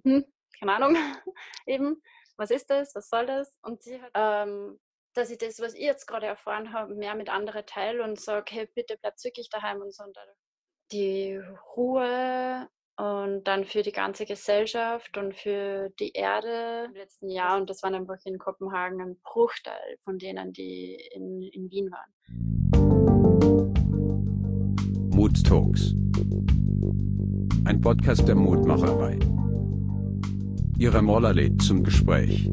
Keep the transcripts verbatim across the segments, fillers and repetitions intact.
hm, keine Ahnung, eben, was ist das, was soll das? Und sie hat, ähm, dass ich das, was ich jetzt gerade erfahren habe, mehr mit anderen teile und sage: „Hey, bitte bleibt wirklich daheim" und so. Und dadurch die Ruhe und dann für die ganze Gesellschaft und für die Erde im letzten Jahr, und das waren einfach in Kopenhagen ein Bruchteil von denen, die in in Wien waren. Mood Talks. Ein Podcast der Mutmacherei. Ira Moller lädt zum Gespräch.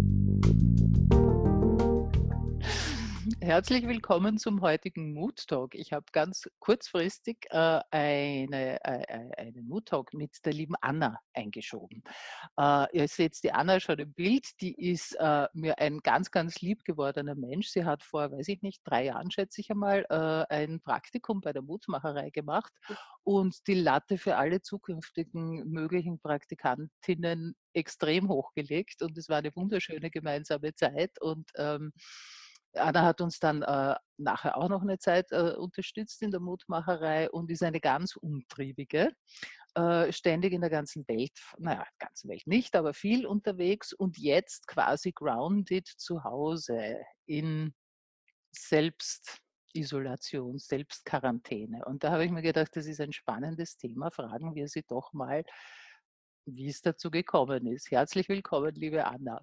Herzlich willkommen zum heutigen Mood Talk. Ich habe ganz kurzfristig äh, eine, äh, einen Mood Talk mit der lieben Anna eingeschoben. Äh, ihr seht die Anna schon im Bild, die ist äh, mir ein ganz, ganz lieb gewordener Mensch. Sie hat vor, weiß ich nicht, drei Jahren, schätze ich einmal, äh, ein Praktikum bei der Mutmacherei gemacht und die Latte für alle zukünftigen möglichen Praktikantinnen extrem hochgelegt, und es war eine wunderschöne gemeinsame Zeit. Und ähm, Anna hat uns dann äh, nachher auch noch eine Zeit äh, unterstützt in der Mutmacherei und ist eine ganz umtriebige, äh, ständig in der ganzen Welt, naja, ganzen Welt nicht, aber viel unterwegs und jetzt quasi grounded zu Hause in Selbstisolation, Selbstquarantäne. Und da habe ich mir gedacht, das ist ein spannendes Thema. Fragen wir sie doch mal, wie es dazu gekommen ist. Herzlich willkommen, liebe Anna.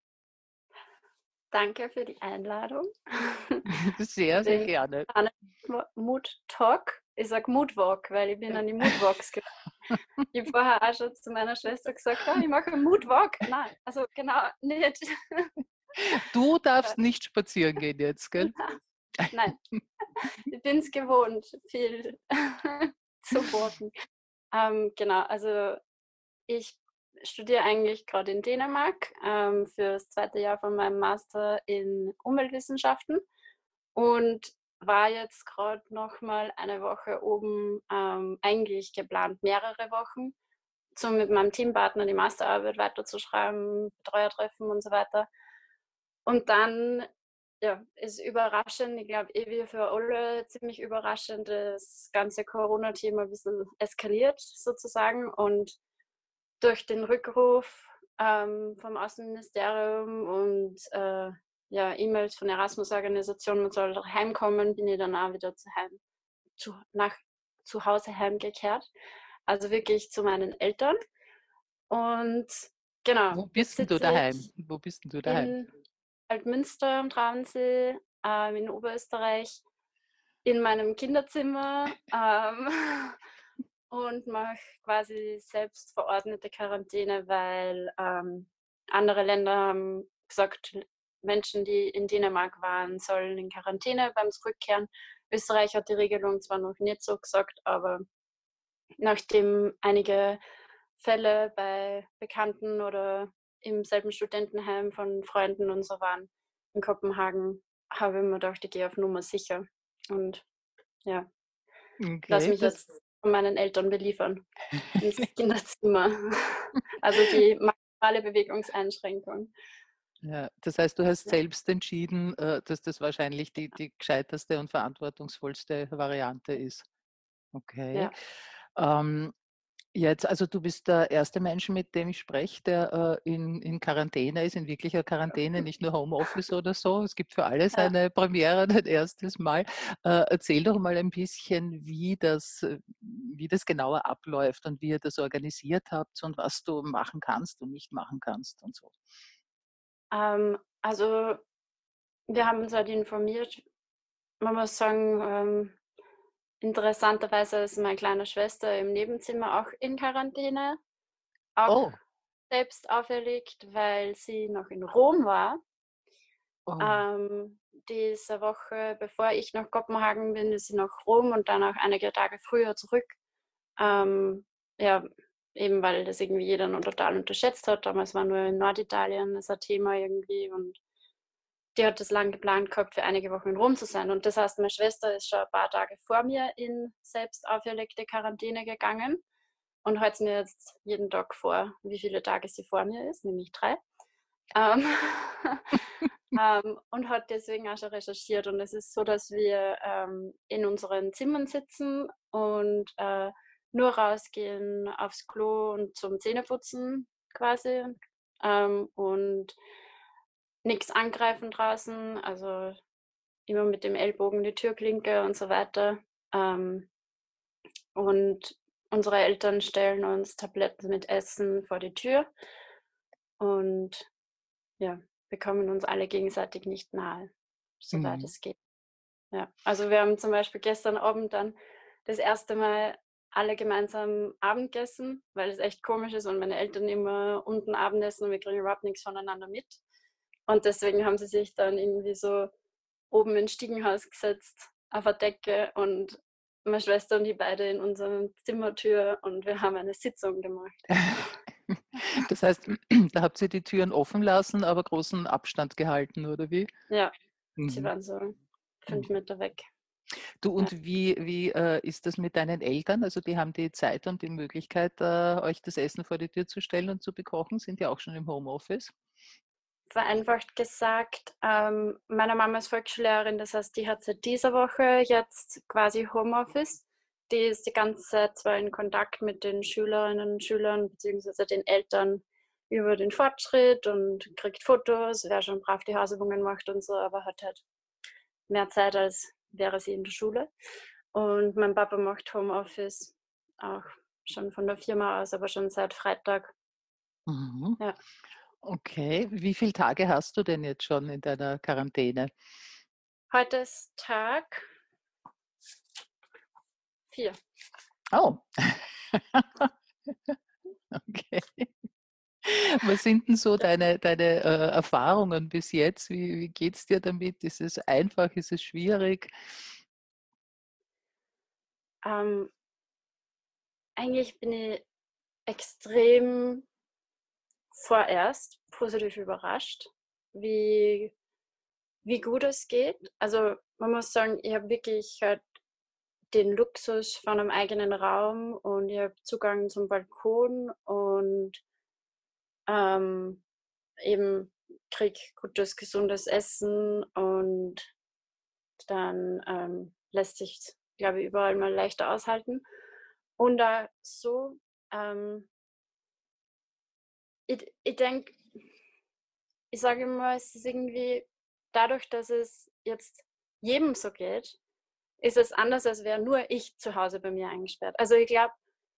Danke für die Einladung. Sehr, sehr Den gerne. Mood Talk. Ich sage Mood Walk, weil ich bin an die Mood Walks gegangen. Ich habe vorher auch schon zu meiner Schwester gesagt, oh, ich mache einen Mood Walk. Nein, also genau nicht. Du darfst nicht spazieren gehen jetzt, gell? Nein, ich bin es gewohnt, viel zu walken. Ähm, genau, also ich studiere eigentlich gerade in Dänemark ähm, für das zweite Jahr von meinem Master in Umweltwissenschaften und war jetzt gerade noch mal eine Woche oben, ähm, eigentlich geplant mehrere Wochen, so mit meinem Teampartner die Masterarbeit weiterzuschreiben, Betreuertreffen und so weiter. Und dann, ja, ist überraschend, ich glaube, eh wie für alle ziemlich überraschend, das ganze Corona-Thema ein bisschen eskaliert sozusagen, und durch den Rückruf ähm, vom Außenministerium und äh, ja, E-Mails von Erasmus-Organisationen, man soll heimkommen, bin ich dann auch wieder zu, heim, zu, nach, zu Hause heimgekehrt. Also wirklich zu meinen Eltern. Und genau, Wo jetzt bist denn du sitze daheim? ich Wo bist denn du daheim? in Altmünster am Traunsee, ähm, in Oberösterreich, in meinem Kinderzimmer ähm, und mache quasi selbst verordnete Quarantäne, weil ähm, andere Länder haben gesagt, Menschen, die in Dänemark waren, sollen in Quarantäne beim Zurückkehren. Österreich hat die Regelung zwar noch nicht so gesagt, aber nachdem einige Fälle bei Bekannten oder im selben Studentenheim von Freunden und so waren in Kopenhagen, habe ich mir gedacht, ich gehe auf Nummer sicher und ja, lass Okay, mich das, jetzt von meinen Eltern beliefern ins Kinderzimmer. Also die maximale Bewegungseinschränkung. ja, das heißt, du hast Ja. selbst entschieden, äh, dass das wahrscheinlich die, die gescheiterste und verantwortungsvollste Variante ist. Okay. Ja. Ähm, Jetzt, also du bist der erste Mensch, mit dem ich spreche, der äh, in, in Quarantäne ist, in wirklicher Quarantäne, nicht nur Homeoffice oder so. Es gibt für alles Ja. eine Premiere, ein erstes Mal. Äh, erzähl doch mal ein bisschen, wie das, äh, wie das genauer abläuft und wie ihr das organisiert habt und was du machen kannst und nicht machen kannst und so. Ähm, also wir haben uns halt informiert. Man muss sagen, ähm, interessanterweise ist meine kleine Schwester im Nebenzimmer auch in Quarantäne, auch Oh, selbst auferlegt, weil sie noch in Rom war. oh, Ähm, diese Woche, bevor ich nach Kopenhagen bin, ist sie nach Rom und dann auch einige Tage früher zurück. Ähm, ja, eben weil das irgendwie jeder noch total unterschätzt hat. Damals war nur in Norditalien das ein Thema irgendwie, und die hat das lang geplant gehabt, für einige Wochen in Rom zu sein. Und das heißt, meine Schwester ist schon ein paar Tage vor mir in selbst auferlegte Quarantäne gegangen und hält mir jetzt jeden Tag vor, wie viele Tage sie vor mir ist, nämlich drei. Ähm, ähm, und hat deswegen auch schon recherchiert. Und es ist so, dass wir ähm, in unseren Zimmern sitzen und äh, nur rausgehen aufs Klo und zum Zähneputzen, quasi, ähm, und nichts angreifen draußen, also immer mit dem Ellbogen die Türklinke und so weiter. Ähm, und unsere Eltern stellen uns Tabletten mit Essen vor die Tür und, ja, wir kommen uns alle gegenseitig nicht nahe, soweit Mhm. es geht. Ja, also wir haben zum Beispiel gestern Abend dann das erste Mal alle gemeinsam Abend gegessen, weil es echt komisch ist und meine Eltern immer unten Abendessen und wir kriegen überhaupt nichts voneinander mit. Und deswegen haben sie sich dann irgendwie so oben ins Stiegenhaus gesetzt auf der Decke und meine Schwester und ich beide in unserer Zimmertür und wir haben eine Sitzung gemacht. Das heißt, da habt ihr die Türen offen lassen, aber großen Abstand gehalten, oder wie? Ja, sie Mhm. waren so fünf Mhm. Meter weg. Du, Ja. und wie, wie äh, ist das mit deinen Eltern? Also die haben die Zeit und die Möglichkeit, äh, euch das Essen vor die Tür zu stellen und zu bekochen, sind ja auch schon im Homeoffice. Vereinfacht gesagt, ähm, meine Mama ist Volksschullehrerin, das heißt, die hat seit dieser Woche jetzt quasi Homeoffice. Die ist die ganze Zeit zwar in Kontakt mit den Schülerinnen und Schülern beziehungsweise den Eltern über den Fortschritt und kriegt Fotos, wer schon brav die Hausübungen macht und so, aber hat halt mehr Zeit, als wäre sie in der Schule. Und mein Papa macht Homeoffice auch schon von der Firma aus, aber schon seit Freitag. Mhm. Ja, Okay, wie viele Tage hast du denn jetzt schon in deiner Quarantäne? heute ist Tag vier. Oh, okay. Was sind denn so deine, deine äh, Erfahrungen bis jetzt? Wie, wie geht es dir damit? Ist es einfach? Ist es schwierig? Ähm, eigentlich bin ich extrem vorerst positiv überrascht, wie, wie gut es geht. Also man muss sagen, ich habe wirklich halt den Luxus von einem eigenen Raum und ich habe Zugang zum Balkon und ähm, eben kriege gutes, gesundes Essen und dann ähm, lässt sich, glaube ich, überall mal leichter aushalten. Und da so, ähm, ich, ich denke, ich sage immer, es ist irgendwie dadurch, dass es jetzt jedem so geht, ist es anders, als wäre nur ich zu Hause bei mir eingesperrt. Also ich glaube,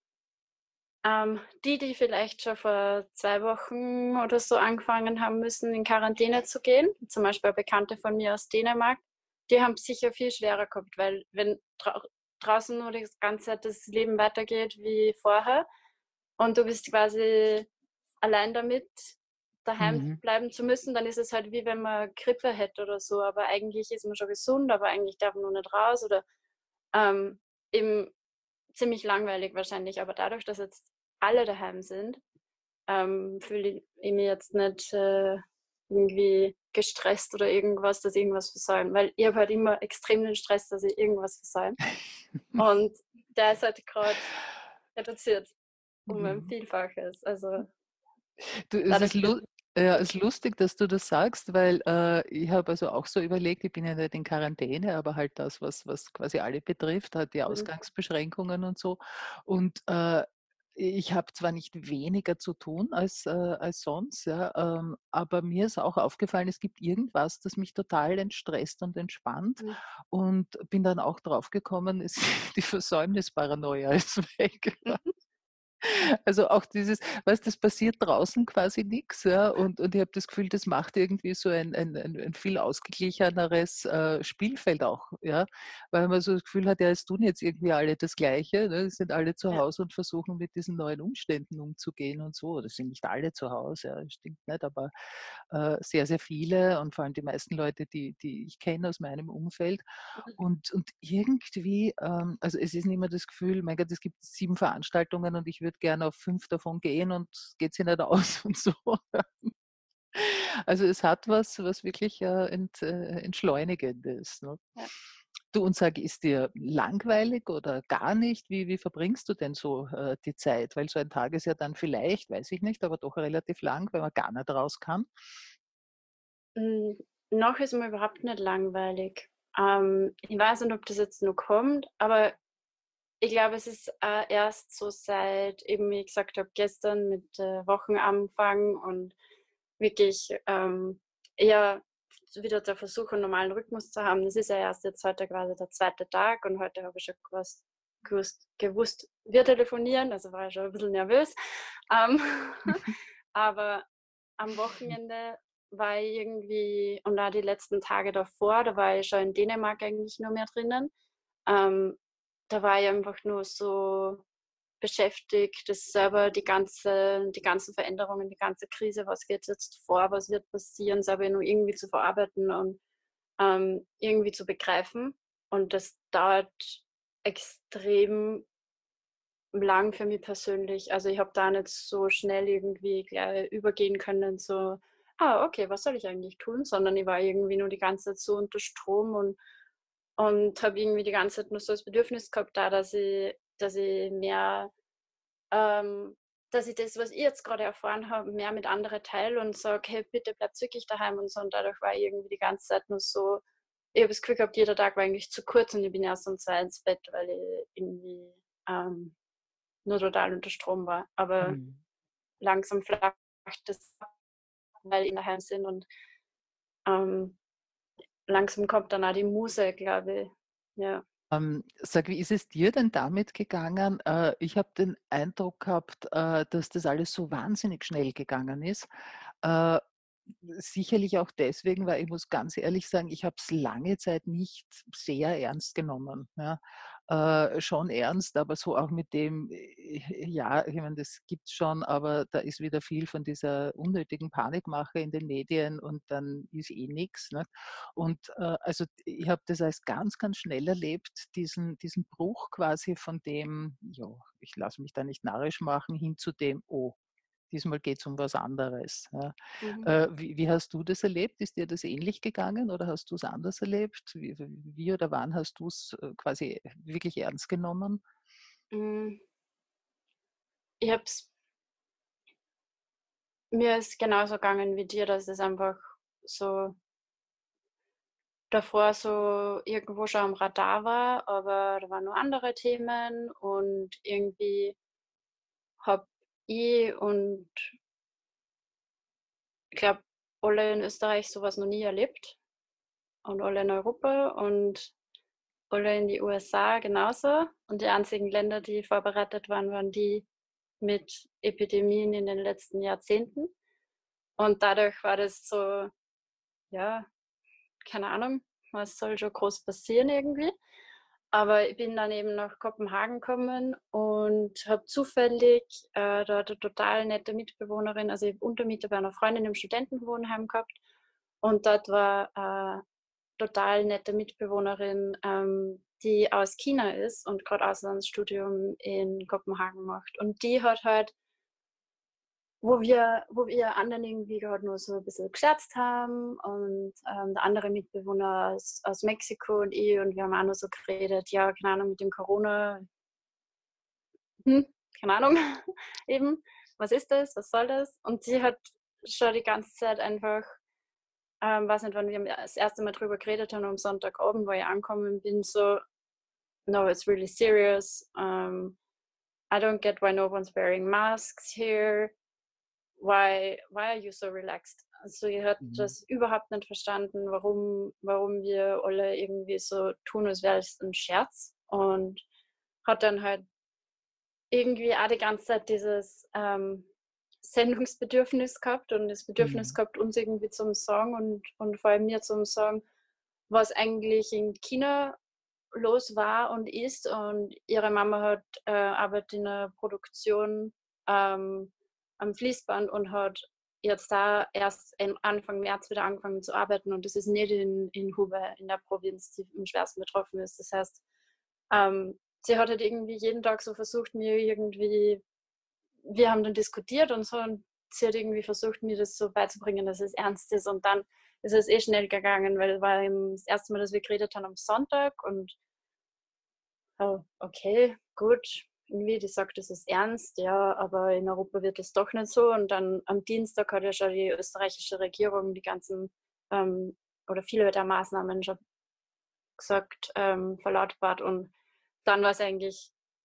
ähm, die, die vielleicht schon vor zwei Wochen oder so angefangen haben müssen, in Quarantäne zu gehen, zum Beispiel Bekannte von mir aus Dänemark, die haben es sicher viel schwerer gehabt, weil wenn dra draußen nur die ganze Zeit das Leben weitergeht wie vorher und du bist quasi allein damit, daheim Mhm. bleiben zu müssen, dann ist es halt wie wenn man Grippe hätte oder so, aber eigentlich ist man schon gesund, aber eigentlich darf man nur nicht raus oder ähm, eben ziemlich langweilig wahrscheinlich, aber dadurch, dass jetzt alle daheim sind, ähm, fühle ich mich jetzt nicht äh, irgendwie gestresst oder irgendwas, dass ich irgendwas versäume, weil ich habe halt immer extrem den Stress, dass ich irgendwas versäume und der ist halt gerade reduziert um ein Mhm. Vielfaches, also Du, es ist, dadurch lu bin ja, ich es ist lustig, dass du das sagst, weil äh, ich habe also auch so überlegt, ich bin ja nicht in Quarantäne, aber halt das, was, was quasi alle betrifft, hat die mhm. Ausgangsbeschränkungen und so. Und äh, ich habe zwar nicht weniger zu tun als, äh, als sonst, ja, ähm, aber mir ist auch aufgefallen, es gibt irgendwas, das mich total entstresst und entspannt. Mhm. Und bin dann auch drauf gekommen, ist die Versäumnisparanoia ist weg. Mhm. Also auch dieses, weißt, das passiert draußen quasi nichts, ja, und, und ich habe das Gefühl, das macht irgendwie so ein, ein, ein, ein viel ausgeglicheneres äh, Spielfeld auch, ja, weil man so das Gefühl hat, ja, es tun jetzt irgendwie alle das Gleiche, ne? Es sind alle zu Ja. Hause und versuchen mit diesen neuen Umständen umzugehen und so. Das sind nicht alle zu Hause, ja, das stimmt nicht, aber äh, sehr, sehr viele und vor allem die meisten Leute, die, die ich kenne aus meinem Umfeld. Und, und irgendwie, ähm, also es ist nicht mehr das Gefühl, mein Gott, es gibt sieben Veranstaltungen und ich würde gerne auf fünf davon gehen und es geht sich nicht aus und so. Also es hat was, was wirklich äh, ent, äh, Entschleunigendes. Ne? Ja. Du, und sag, ist dir langweilig oder gar nicht? Wie, wie verbringst du denn so äh, die Zeit? Weil so ein Tag ist ja dann vielleicht, weiß ich nicht, aber doch relativ lang, wenn man gar nicht raus kann. Hm, noch ist mir überhaupt nicht langweilig. Ähm, ich weiß nicht, ob das jetzt noch kommt, aber ich glaube, es ist äh, erst so seit, eben wie ich gesagt habe, gestern mit äh, Wochenanfang und wirklich ähm, eher wieder der Versuch, einen normalen Rhythmus zu haben. Das ist ja erst jetzt heute quasi der zweite Tag und heute habe ich schon gewusst, gewusst, gewusst wir telefonieren, also war ich schon ein bisschen nervös. Ähm, aber am Wochenende war ich irgendwie, und auch die letzten Tage davor, da war ich schon in Dänemark eigentlich nur mehr drinnen. Ähm, da war ich einfach nur so beschäftigt, das selber die ganze, die ganzen Veränderungen, die ganze Krise, was geht jetzt vor, was wird passieren, selber nur irgendwie zu verarbeiten und ähm, irgendwie zu begreifen. Und das dauert extrem lang für mich persönlich. Also ich habe da nicht so schnell irgendwie gleich übergehen können, so, ah, okay, was soll ich eigentlich tun? Sondern ich war irgendwie nur die ganze Zeit so unter Strom und, und habe irgendwie die ganze Zeit nur so das Bedürfnis gehabt, da, dass ich, dass ich mehr, ähm, dass ich das, was ich jetzt gerade erfahren habe, mehr mit anderen teile und sage, hey, bitte bleib wirklich daheim und so. Und dadurch war ich irgendwie die ganze Zeit nur so, ich habe das Gefühl gehabt, jeder Tag war eigentlich zu kurz und ich bin erst um zwei ins Bett, weil ich irgendwie ähm, nur total unter Strom war. Aber Mhm. langsam flacht das ab, weil ich daheim sind und ähm, langsam kommt dann auch die Muse, glaube ich. Ja. Ähm, sag, wie ist es dir denn damit gegangen? Äh, ich habe den Eindruck gehabt, äh, dass das alles so wahnsinnig schnell gegangen ist. Äh, Sicherlich auch deswegen, weil ich muss ganz ehrlich sagen, ich habe es lange Zeit nicht sehr ernst genommen. Ja. Äh, schon ernst, aber so auch mit dem, äh, ja, ich meine, das gibt es schon, aber da ist wieder viel von dieser unnötigen Panikmache in den Medien und dann ist eh nichts. Und äh, also ich habe das als ganz, ganz schnell erlebt, diesen, diesen Bruch quasi von dem, ja, ich lasse mich da nicht narrisch machen, hin zu dem, oh, diesmal geht es um was anderes. Ja. Mhm. Äh, wie, wie hast du das erlebt? Ist dir das ähnlich gegangen oder hast du es anders erlebt? Wie, wie oder wann hast du es quasi wirklich ernst genommen? Mm, Ich hab's, mir ist genauso gegangen wie dir, dass es einfach so davor so irgendwo schon am Radar war, aber da waren nur andere Themen und irgendwie habe ich und ich glaube, alle in Österreich sowas noch nie erlebt und alle in Europa und alle in die U S A genauso. Und die einzigen Länder, die vorbereitet waren, waren die mit Epidemien in den letzten Jahrzehnten. Und dadurch war das so, ja, keine Ahnung, was soll schon groß passieren irgendwie. Aber ich bin dann eben nach Kopenhagen gekommen und habe zufällig äh, dort eine total nette Mitbewohnerin, also ich habe Untermiete bei einer Freundin im Studentenwohnheim gehabt und dort war eine total nette Mitbewohnerin, ähm, die aus China ist und gerade Auslandsstudium in Kopenhagen macht. Und die hat halt, wo wir, wo wir anderen irgendwie gerade nur so ein bisschen gescherzt haben und ähm, der andere Mitbewohner aus, aus Mexiko und ich und wir haben auch nur so geredet, ja, keine Ahnung, mit dem Corona, hm, keine Ahnung, eben, was ist das, was soll das? Und sie hat schon die ganze Zeit einfach, ähm, weiß nicht, wann wir das erste Mal drüber geredet haben, am Sonntagabend, wo ich angekommen bin, so, no, it's really serious, um, I don't get why no one's wearing masks here, why, why are you so relaxed? Also ihr hat Mhm. das überhaupt nicht verstanden, warum, warum wir alle irgendwie so tun, als wäre es ein Scherz und hat dann halt irgendwie auch die ganze Zeit dieses ähm, Sendungsbedürfnis gehabt und das Bedürfnis Mhm. gehabt, uns irgendwie zum Sagen und, und vor allem mir zum Sagen, was eigentlich in China los war und ist. Und ihre Mama hat äh, arbeitet in der Produktion ähm, am Fließband und hat jetzt da erst Anfang März wieder angefangen zu arbeiten. Und das ist nicht in, in Hubei, in der Provinz, die am schwersten betroffen ist. Das heißt, ähm, sie hat halt irgendwie jeden Tag so versucht, mir irgendwie, wir haben dann diskutiert und so, und sie hat irgendwie versucht, mir das so beizubringen, dass es ernst ist. Und dann ist es eh schnell gegangen, weil es war eben das erste Mal, dass wir geredet haben am Sonntag und oh, okay, gut. Irgendwie, die sagt, das ist ernst, ja, aber in Europa wird es doch nicht so. Und dann am Dienstag hat ja schon die österreichische Regierung die ganzen ähm, oder viele der Maßnahmen schon gesagt, ähm, verlautbart. Und dann war es eigentlich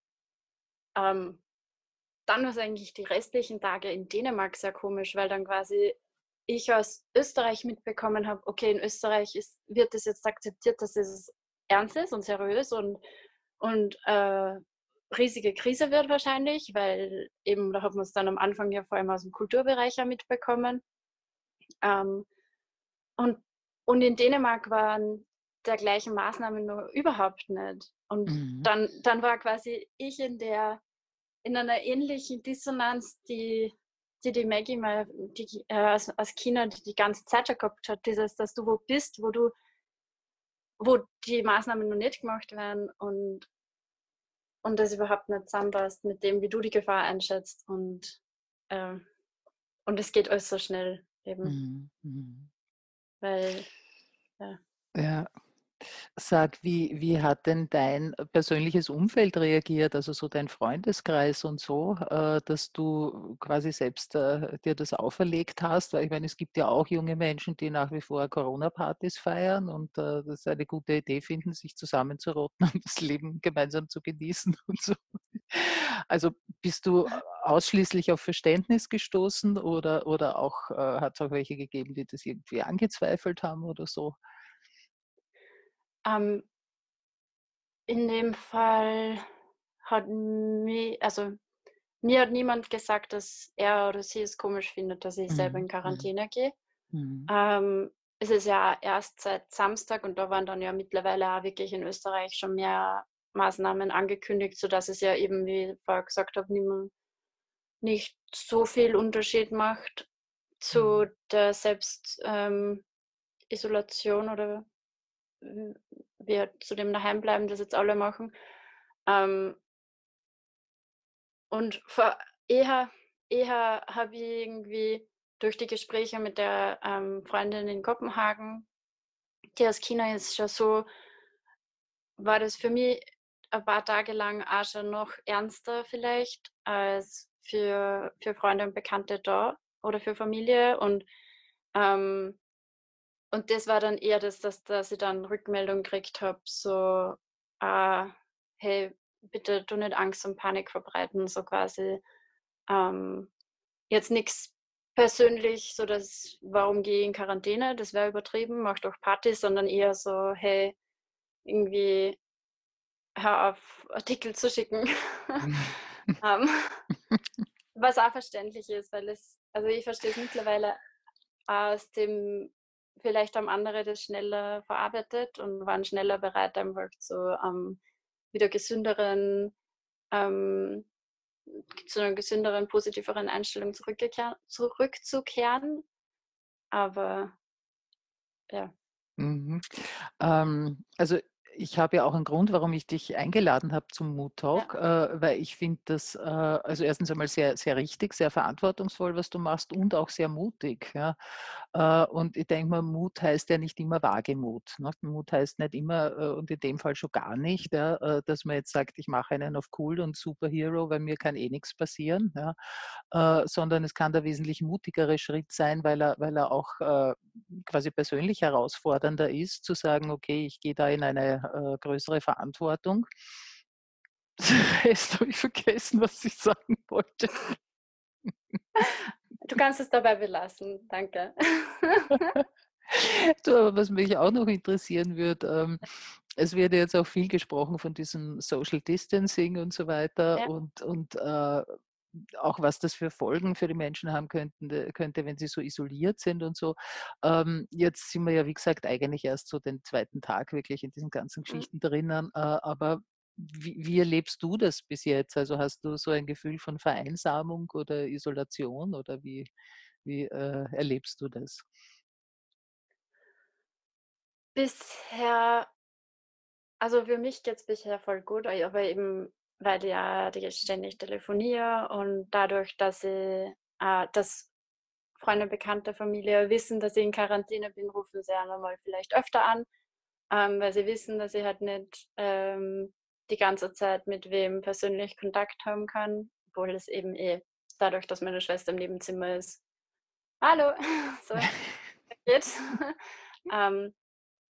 ähm, dann war es eigentlich die restlichen Tage in Dänemark sehr komisch, weil dann quasi ich aus Österreich mitbekommen habe, okay, in Österreich ist, wird es jetzt akzeptiert, dass es ernst ist und seriös und, und äh, riesige Krise wird wahrscheinlich, weil eben, da hat man es dann am Anfang ja vor allem aus dem Kulturbereich ja mitbekommen. Ähm, und, und in Dänemark waren dergleichen Maßnahmen nur überhaupt nicht. Und Mhm. dann, dann war quasi ich in der in einer ähnlichen Dissonanz, die die, die Maggie mal die, äh, als, als China die, die ganze Zeit schon gehabt hat, dieses, dass du wo bist, wo du, wo die Maßnahmen noch nicht gemacht werden und, und das überhaupt nicht zusammenpasst mit dem, wie du die Gefahr einschätzt und äh, und es geht alles so schnell eben, Mhm. Mhm. weil ja. Ja. Sag, wie, wie hat denn dein persönliches Umfeld reagiert, also so dein Freundeskreis und so, äh, dass du quasi selbst äh, dir das auferlegt hast? Weil ich meine, es gibt ja auch junge Menschen, die nach wie vor Corona-Partys feiern und äh, das eine gute Idee finden, sich zusammenzurotten und das Leben gemeinsam zu genießen und so. Also bist du ausschließlich auf Verständnis gestoßen oder, oder auch äh, hat es auch welche gegeben, die das irgendwie angezweifelt haben oder so? Ähm, in dem Fall hat mir, also mir hat niemand gesagt, dass er oder sie es komisch findet, dass ich selber Mhm. in Mhm. Quarantäne gehe. Mhm. Ähm, es ist ja erst seit Samstag und da waren dann ja mittlerweile auch wirklich in Österreich schon mehr Maßnahmen angekündigt, sodass es ja eben, wie ich vorher gesagt habe, niemand, nicht so viel Unterschied macht zu Mhm. der Selbstisolation ähm, oder äh, wir zu dem Daheimbleiben, das jetzt alle machen. Ähm, und vor, eher, eher habe ich irgendwie durch die Gespräche mit der ähm, Freundin in Kopenhagen, die aus China ist, schon so, war das für mich ein paar Tage lang auch schon noch ernster vielleicht als für, für Freunde und Bekannte da oder für Familie. Und, ähm, und das war dann eher das, dass, dass ich dann Rückmeldung gekriegt habe, so, äh, hey, bitte du nicht Angst und Panik verbreiten, so quasi. Ähm, jetzt nichts persönlich, so dass, warum gehe ich in Quarantäne, das wäre übertrieben, mach doch Partys, sondern eher so, hey, irgendwie hör auf, Artikel zu schicken. ähm, was auch verständlich ist, weil es, also ich verstehe es mittlerweile aus dem, vielleicht haben andere das schneller verarbeitet und waren schneller bereit, einfach zu ähm, wieder gesünderen, ähm, zu einer gesünderen, positiveren Einstellung zurückzukehren. Aber ja. Mhm. Ähm, also ich habe ja auch einen Grund, warum ich dich eingeladen habe zum Mood Ja. Talk, äh, weil ich finde das, äh, also erstens einmal sehr, sehr richtig, sehr verantwortungsvoll, was du machst und auch sehr mutig. Ja. Äh, und ich denke mal, Mut heißt ja nicht immer Wagemut. Ne? Mut heißt nicht immer, äh, und in dem Fall schon gar nicht, ja, äh, dass man jetzt sagt, ich mache einen auf cool und Superhero, weil mir kann eh nichts passieren, ja, äh, sondern es kann der wesentlich mutigere Schritt sein, weil er, weil er auch äh, quasi persönlich herausfordernder ist, zu sagen, okay, ich gehe da in eine äh, größere Verantwortung. Jetzt habe ich vergessen, was ich sagen wollte. Du kannst es dabei belassen, danke. Du, aber was mich auch noch interessieren wird, ähm, es wird jetzt auch viel gesprochen von diesem Social Distancing und so weiter Ja. und, und äh, auch was das für Folgen für die Menschen haben könnten, äh, könnte, wenn sie so isoliert sind und so. Ähm, jetzt sind wir ja, wie gesagt, eigentlich erst so den zweiten Tag wirklich in diesen ganzen Mhm. Geschichten drinnen. Äh, aber wie, wie erlebst du das bis jetzt? Also hast du so ein Gefühl von Vereinsamung oder Isolation oder wie, wie äh, erlebst du das? Bisher, also für mich geht es bisher voll gut, aber eben, weil ich ja die ständig telefoniere und dadurch, dass ich, äh, dass Freunde, Bekannte, Familie wissen, dass ich in Quarantäne bin, rufen sie ja nochmal vielleicht öfter an, ähm, weil sie wissen, dass ich halt nicht ähm, die ganze Zeit mit wem persönlich Kontakt haben kann, obwohl es eben eh dadurch, dass meine Schwester im Nebenzimmer ist. Hallo, so geht. ähm,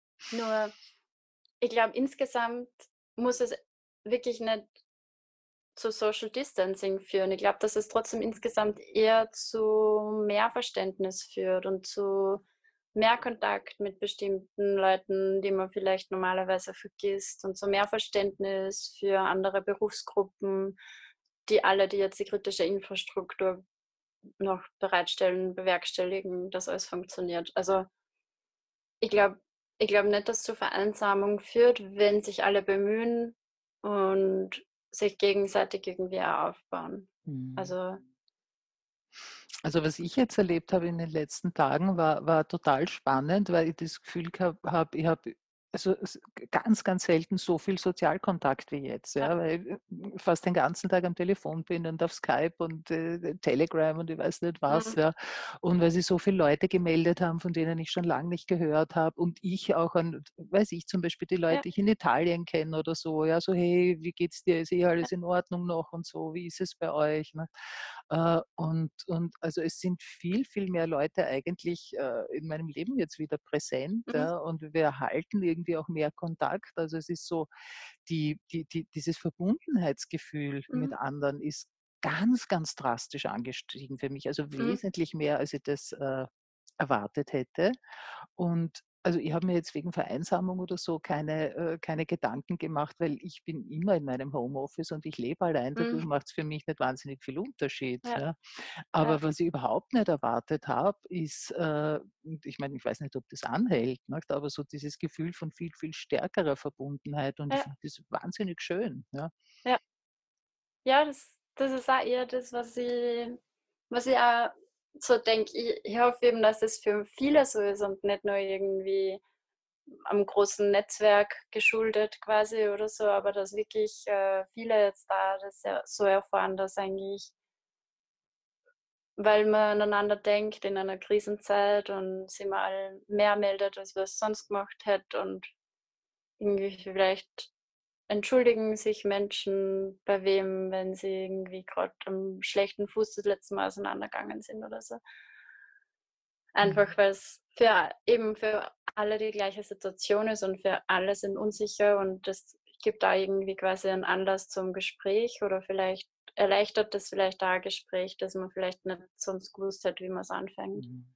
nur, ich glaube, insgesamt muss es wirklich nicht zu Social Distancing führen. Ich glaube, dass es trotzdem insgesamt eher zu mehr Verständnis führt und zu mehr Kontakt mit bestimmten Leuten, die man vielleicht normalerweise vergisst, und zu mehr Verständnis für andere Berufsgruppen, die alle, die jetzt die kritische Infrastruktur noch bereitstellen, bewerkstelligen, dass alles funktioniert. Also ich glaube ich glaube nicht, dass es zu Vereinsamung führt, wenn sich alle bemühen und sich gegenseitig irgendwie auch aufbauen. Mhm. Also Also was ich jetzt erlebt habe in den letzten Tagen, war, war total spannend, weil ich das Gefühl gehabt habe, ich habe also es- ganz, ganz selten so viel Sozialkontakt wie jetzt, ja, ja, weil ich fast den ganzen Tag am Telefon bin und auf Skype und äh, Telegram und ich weiß nicht was, mhm, ja. Und weil sich so viele Leute gemeldet haben, von denen ich schon lange nicht gehört habe und ich auch an, weiß ich zum Beispiel die ja, Leute, die ich in Italien kenne oder so, ja, so hey, wie geht's dir? Ist eh ja, alles in Ordnung noch und so, wie ist es bei euch? Ne? Äh, und, und also es sind viel, viel mehr Leute eigentlich äh, in meinem Leben jetzt wieder präsent, mhm, ja, und wir halten irgendwie auch mehr Kontakt. Also es ist so, die, die, die, dieses Verbundenheitsgefühl mit mhm, anderen ist ganz, ganz drastisch angestiegen für mich. Also mhm, wesentlich mehr, als ich das äh, erwartet hätte. Und also ich habe mir jetzt wegen Vereinsamung oder so keine, äh, keine Gedanken gemacht, weil ich bin immer in meinem Homeoffice und ich lebe allein. Dadurch mhm, macht es für mich nicht wahnsinnig viel Unterschied. ja, Ja. ja, Aber was ich überhaupt nicht erwartet habe, ist, äh, und ich meine, ich weiß nicht, ob das anhält, ne, aber so dieses Gefühl von viel, viel stärkerer Verbundenheit und ich ja, finde das wahnsinnig schön. Ja. ja. Ja, das das ist auch eher das, was ich was ich auch so denke. Ich ich hoffe eben, dass es für viele so ist und nicht nur irgendwie am großen Netzwerk geschuldet quasi oder so, aber dass wirklich, äh, viele jetzt da das ja so erfahren, dass eigentlich, weil man aneinander denkt in einer Krisenzeit und sich mal mehr meldet, als man es sonst gemacht hätte, und irgendwie vielleicht entschuldigen sich Menschen bei wem, wenn sie irgendwie gerade am schlechten Fuß das letzte Mal auseinandergegangen sind oder so. Mhm. Einfach weil's für eben für alle die gleiche Situation ist und für alle sind unsicher, und das gibt da irgendwie quasi einen Anlass zum Gespräch, oder vielleicht erleichtert das vielleicht da ein Gespräch, das man vielleicht nicht sonst gewusst hätte, wie man es anfängt. Mhm.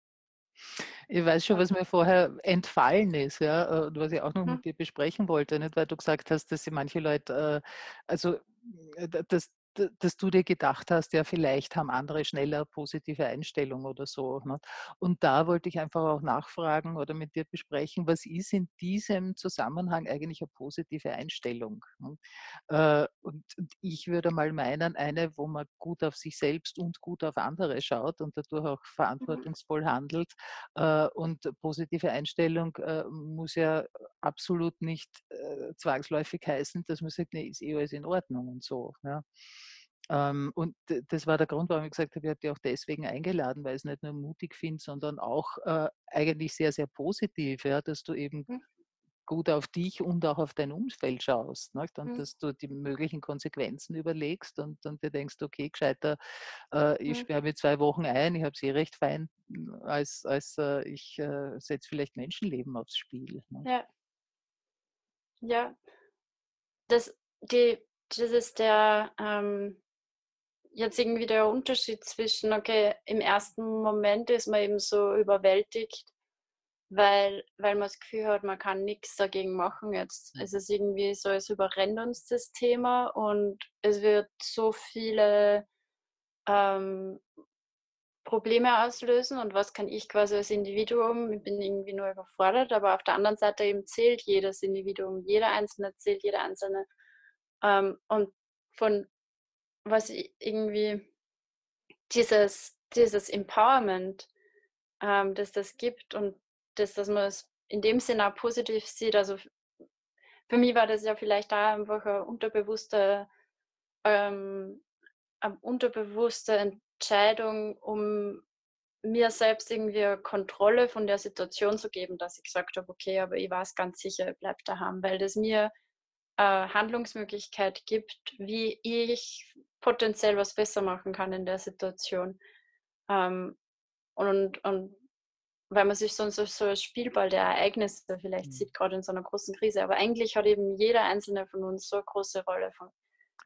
Ich weiß schon, Ja. was mir vorher entfallen ist, ja, äh, und was ich auch noch Mhm. mit dir besprechen wollte, nicht, weil du gesagt hast, dass sie manche Leute, äh, also äh, d- dass, d- dass du dir gedacht hast, ja, vielleicht haben andere schneller positive Einstellung oder so. Ne? Und da wollte ich einfach auch nachfragen oder mit dir besprechen, was ist in diesem Zusammenhang eigentlich eine positive Einstellung? Ne? Äh, und, und ich würde mal meinen, eine, wo man gut auf sich selbst und gut auf andere schaut und dadurch auch Mhm. verantwortungsvoll handelt. Äh, und positive Einstellung äh, muss ja absolut nicht äh, zwangsläufig heißen, dass man sagt, nee, ist eh alles in Ordnung und so. Ja. Ähm, und d- das war der Grund, warum ich gesagt habe, ich habe dich auch deswegen eingeladen, weil ich es nicht nur mutig finde, sondern auch äh, eigentlich sehr, sehr positiv, ja, dass du eben Mhm. gut auf dich und auch auf dein Umfeld schaust, nicht? Und Mhm. dass du die möglichen Konsequenzen überlegst und, und dir denkst, okay, gescheiter, äh, ich Mhm. sperre mir zwei Wochen ein, ich habe es eh recht fein, als, als äh, ich äh, setze vielleicht Menschenleben aufs Spiel. Ne? Ja, ja. Das die das ist der, ähm jetzt irgendwie der Unterschied zwischen, okay, im ersten Moment ist man eben so überwältigt, weil weil man das Gefühl hat, man kann nichts dagegen machen jetzt. Es ist irgendwie so, es überrennt uns das Thema und es wird so viele, ähm, Probleme auslösen, und was kann ich quasi als Individuum? Ich bin irgendwie nur überfordert, aber auf der anderen Seite eben zählt jedes Individuum, jeder Einzelne zählt, jeder Einzelne. Ähm, und von was i irgendwie dieses dieses Empowerment, ähm, das das gibt, und das, dass man es in dem Sinne auch positiv sieht. Also, f für mich war das ja vielleicht da einfach 'ne unterbewusste ähm, eine unterbewusste Entscheidung, um mir selbst irgendwie Kontrolle von der Situation zu geben, dass ich gesagt habe: „Okay, aber ich weiß ganz sicher, ich bleibe daheim“, weil das mir, äh, Handlungsmöglichkeit gibt, wie ich potenziell was besser machen kann in der Situation. Ähm, und und weil man sich sonst als so als Spielball der Ereignisse vielleicht Mhm. sieht, gerade in so einer großen Krise. Aber eigentlich hat eben jeder einzelne von uns so 'ne große Rolle von Ja.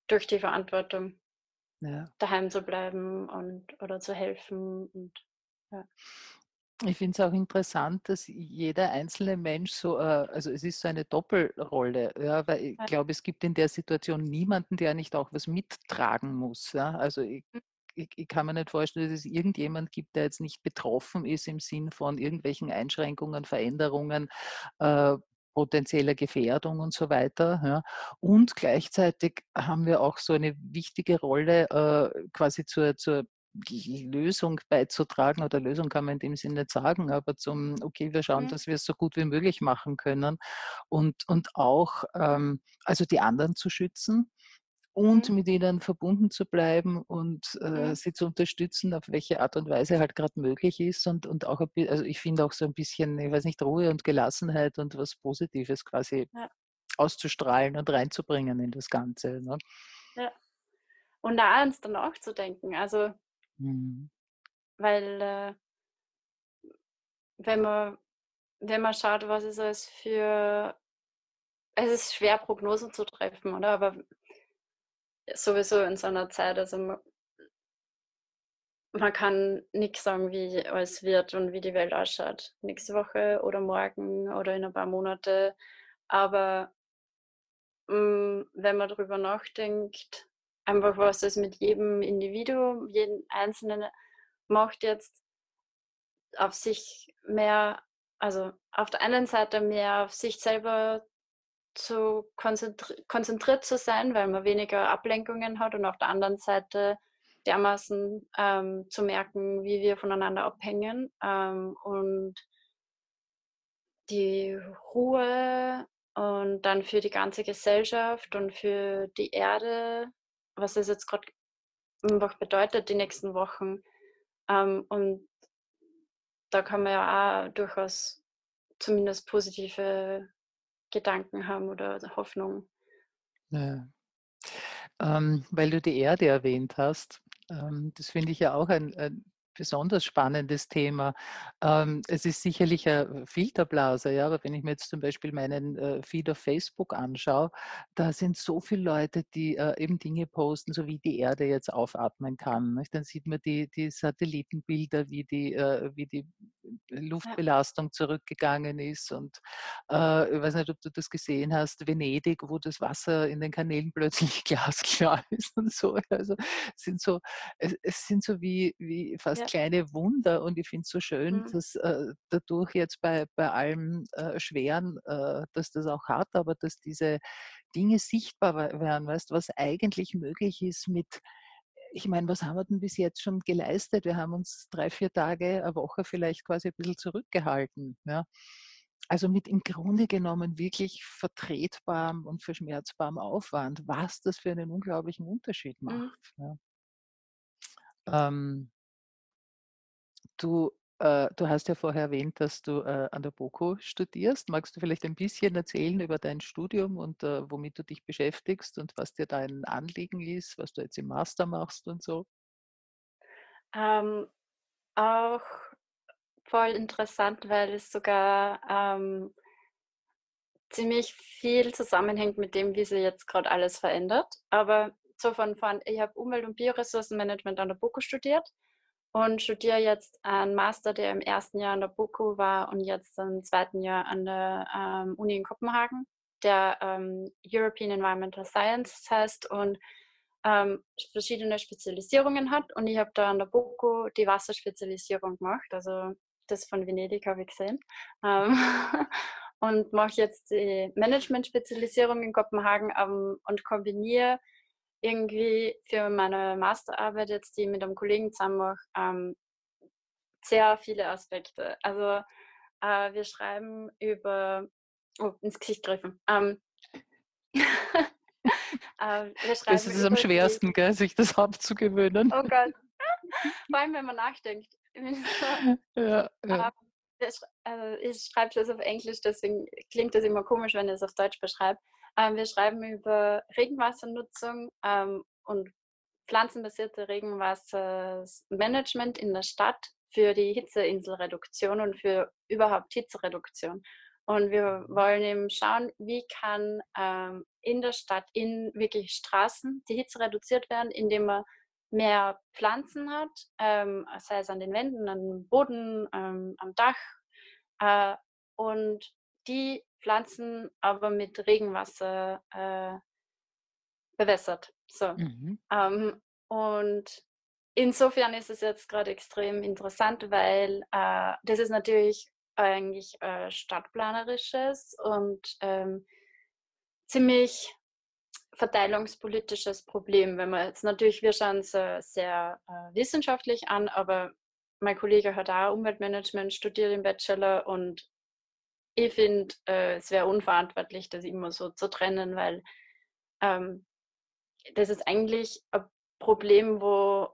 durch die Verantwortung, Ja. daheim zu bleiben und oder zu helfen und ja. Ich finde es auch interessant, dass jeder einzelne Mensch so, äh, also es ist so eine Doppelrolle, ja, weil ich Ja. glaube, es gibt in der Situation niemanden, der nicht auch was mittragen muss. Ja? Also ich, ich, ich kann mir nicht vorstellen, dass es irgendjemand gibt, der jetzt nicht betroffen ist im Sinn von irgendwelchen Einschränkungen, Veränderungen, äh, potenzieller Gefährdung und so weiter. Ja. Und gleichzeitig haben wir auch so eine wichtige Rolle äh, quasi zur, zur Lösung beizutragen, oder Lösung kann man in dem Sinne nicht sagen, aber zum, okay, wir schauen, Mhm. dass wir es so gut wie möglich machen können und, und auch, ähm, also die anderen zu schützen und Mhm. mit ihnen verbunden zu bleiben und äh, Mhm. sie zu unterstützen, auf welche Art und Weise halt gerade möglich ist und, und auch, ein bi- also ich finde auch so ein bisschen, ich weiß nicht, Ruhe und Gelassenheit und was Positives quasi Ja, auszustrahlen und reinzubringen in das Ganze. Ne? ja. Und da ans danach zu denken. Also, Mhm. weil, äh, wenn man wenn man schaut, was ist alles für es ist schwer, Prognosen zu treffen, oder? Aber sowieso in so einer Zeit, also ma man kann nix sagen, wie alles wird und wie die Welt ausschaut. Nächste Woche oder morgen oder in ein paar Monate. Aber, hm, wenn man drüber nachdenkt, einfach was das mit jedem Individuum, jeden Einzelnen macht jetzt auf sich mehr also, auf der einen Seite mehr auf sich selber zu konzentri konzentriert zu sein, weil man weniger Ablenkungen hat und auf der anderen Seite dermaßen, ähm, zu merken, wie wir voneinander abhängen, ähm, und die Ruhe und dann für die ganze Gesellschaft und für die Erde, was das jetzt grad einfach bedeutet, die nächsten Wochen. Ähm, und da kann man ja auch durchaus zumindest positive Gedanken haben oder Hoffnung. Ja. Ähm, weil du die Erde erwähnt hast, ähm, das finde ich ja auch ein, ein besonders spannendes Thema. Ähm, es ist sicherlich eine Filterblase, ja, aber wenn ich mir jetzt zum Beispiel meinen äh, Feed auf Facebook anschaue, da sind so viele Leute, die äh, eben Dinge posten, so wie die Erde jetzt aufatmen kann. Nicht? Dann sieht man die, die Satellitenbilder, wie die, äh, wie die Ja, Luftbelastung zurückgegangen ist und äh, ich weiß nicht, ob du das gesehen hast, Venedig, wo das Wasser in den Kanälen plötzlich glasklar ist und so. Also sind so, es, es sind so wie, wie fast ja, kleine Wunder und ich finde es so schön, mhm, dass äh, dadurch jetzt bei, bei allem äh, Schweren, äh, dass das auch hat, aber dass diese Dinge sichtbar we- werden, weißt, was eigentlich möglich ist mit, ich meine, was haben wir denn bis jetzt schon geleistet? Wir haben uns drei, vier Tage, eine Woche vielleicht quasi ein bisschen zurückgehalten. Ja? Also mit im Grunde genommen wirklich vertretbarem und verschmerzbarem Aufwand, was das für einen unglaublichen Unterschied mhm. macht. Ja? Ähm, du, äh, du hast ja vorher erwähnt, dass du äh, an der BOKU studierst. Magst du vielleicht ein bisschen erzählen über dein Studium und äh, womit du dich beschäftigst und was dir dein Anliegen ist, was du jetzt im Master machst und so? Ähm, auch voll interessant, weil es sogar, ähm, ziemlich viel zusammenhängt mit dem, wie sich jetzt gerade alles verändert. Aber so von vorn ich habe Umwelt und Bioressourcenmanagement an der BOKU studiert und studiere jetzt einen Master, der im ersten Jahr an der BOKU war und jetzt im zweiten Jahr an der, ähm, Uni in Kopenhagen, der, ähm, European Environmental Science heißt und, ähm, verschiedene Spezialisierungen hat. Und ich habe da an der BOKU die Wasserspezialisierung gemacht, also das von Venedig habe ich gesehen. Ähm, und mache jetzt die Management-Spezialisierung in Kopenhagen, ähm, und kombiniere irgendwie für meine Masterarbeit jetzt, die ich mit einem Kollegen zusammen mache, ähm, sehr viele Aspekte. Also, äh, wir schreiben über oh, ins Gesicht gegriffen. Ähm, äh, wir Das schreiben ist es am über die schwersten, gell, sich das abzugewöhnen. oh Gott, vor allem, wenn man nachdenkt. So, Ja, ja. ähm, wir sch also, ich schreibe das auf Englisch, deswegen klingt das immer komisch, wenn ich es auf Deutsch beschreibe. Ähm, wir schreiben über Regenwassernutzung, ähm, und pflanzenbasierte Regenwassermanagement in der Stadt für die Hitzeinselreduktion und für überhaupt Hitzereduktion. Und wir wollen eben schauen, wie kann ähm, in der Stadt, in wirklich Straßen, die Hitze reduziert werden, indem man mehr Pflanzen hat, ähm, sei es an den Wänden, am Boden, ähm, am Dach, äh, und die Pflanzen aber mit Regenwasser äh, bewässert. So. Mhm. Ähm, und insofern ist es jetzt gerade extrem interessant, weil äh, das ist natürlich eigentlich äh, stadtplanerisches und ähm, ziemlich verteilungspolitisches Problem, wenn man jetzt natürlich, wir schauen es äh, sehr äh, wissenschaftlich an, aber mein Kollege hat auch Umweltmanagement studiert im Bachelor und ich finde, äh, es wäre unverantwortlich, das immer so zu trennen, weil ähm, das ist eigentlich ein Problem, wo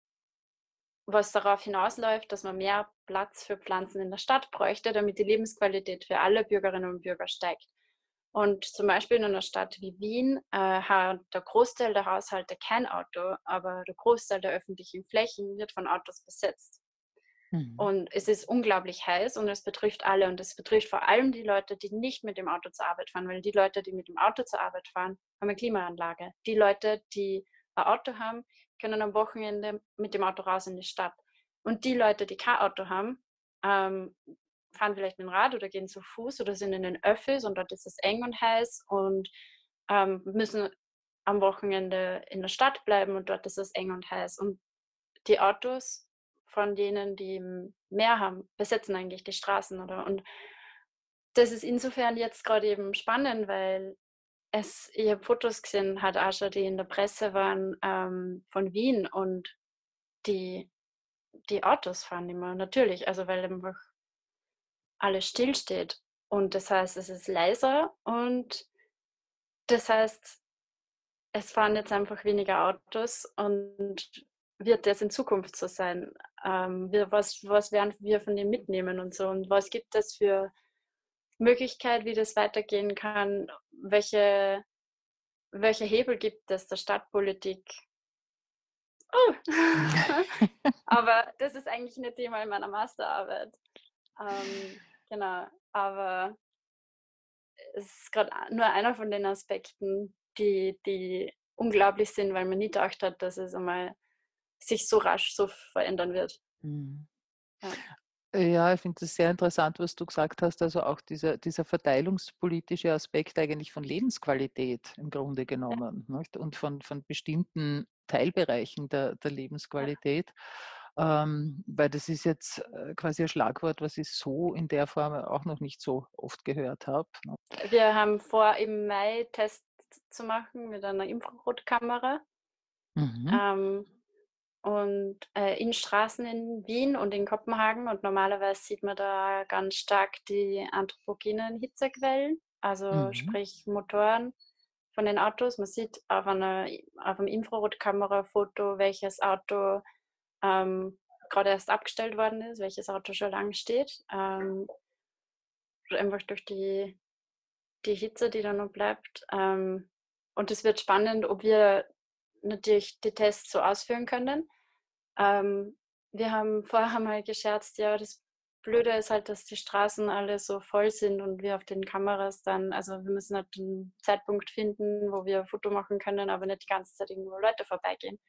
was darauf hinausläuft, dass man mehr Platz für Pflanzen in der Stadt bräuchte, damit die Lebensqualität für alle Bürgerinnen und Bürger steigt. Und zum Beispiel in einer Stadt wie Wien äh, hat der Großteil der Haushalte kein Auto, aber der Großteil der öffentlichen Flächen wird von Autos besetzt. Mhm. Und es ist unglaublich heiß und es betrifft alle. Und es betrifft vor allem die Leute, die nicht mit dem Auto zur Arbeit fahren, weil die Leute, die mit dem Auto zur Arbeit fahren, haben eine Klimaanlage. Die Leute, die ein Auto haben, können am Wochenende mit dem Auto raus in die Stadt. Und die Leute, die kein Auto haben, ähm, fahren vielleicht mit dem Rad oder gehen zu Fuß oder sind in den Öffis und dort ist es eng und heiß und ähm, müssen am Wochenende in der Stadt bleiben und dort ist es eng und heiß. Und die Autos von denen, die mehr haben, besetzen eigentlich die Straßen, oder? Und das ist insofern jetzt gerade eben spannend, weil es, ich habe Fotos gesehen, hat auch schon, die in der Presse waren, ähm, von Wien und die, die Autos fahren immer, natürlich, also weil einfach alles stillsteht. Und das heißt, es ist leiser und das heißt, es fahren jetzt einfach weniger Autos und wird das in Zukunft so sein? Ähm, wir, was, was werden wir von dem mitnehmen und so? Und was gibt es für Möglichkeit, wie das weitergehen kann? Welche, welche Hebel gibt es der Stadtpolitik? Oh. Aber das ist eigentlich ein Thema in meiner Masterarbeit. Ähm, genau, aber es ist gerade nur einer von den Aspekten, die, die unglaublich sind, weil man nie gedacht hat, dass es einmal sich so rasch so verändern wird. Mhm. Ja. Ja, ich finde es sehr interessant, was du gesagt hast. Also auch dieser, dieser verteilungspolitische Aspekt eigentlich von Lebensqualität im Grunde Ja, genommen, nicht? Und von, von bestimmten Teilbereichen der, der ja. Lebensqualität. Ähm, weil das ist jetzt äh, quasi ein Schlagwort, was ich so in der Form auch noch nicht so oft gehört habe. Ne? Wir haben vor, im Mai Tests zu machen mit einer Infrarotkamera. Mhm. Ähm, und äh, in Straßen in Wien und in Kopenhagen. Und normalerweise sieht man da ganz stark die anthropogenen Hitzequellen, also Mhm. sprich Motoren von den Autos. Man sieht auf einer auf einem Infrarotkamerafoto, welches Auto ähm, gerade erst abgestellt worden ist, welches Auto schon lang steht. Ähm, einfach durch die, die Hitze, die da noch bleibt. Ähm, und es wird spannend, ob wir natürlich die Tests so ausführen können. Ähm, wir haben vorher mal gescherzt, ja, das Blöde ist halt, dass die Straßen alle so voll sind und wir auf den Kameras dann, also wir müssen halt einen Zeitpunkt finden, wo wir ein Foto machen können, aber nicht die ganze Zeit irgendwo Leute vorbeigehen.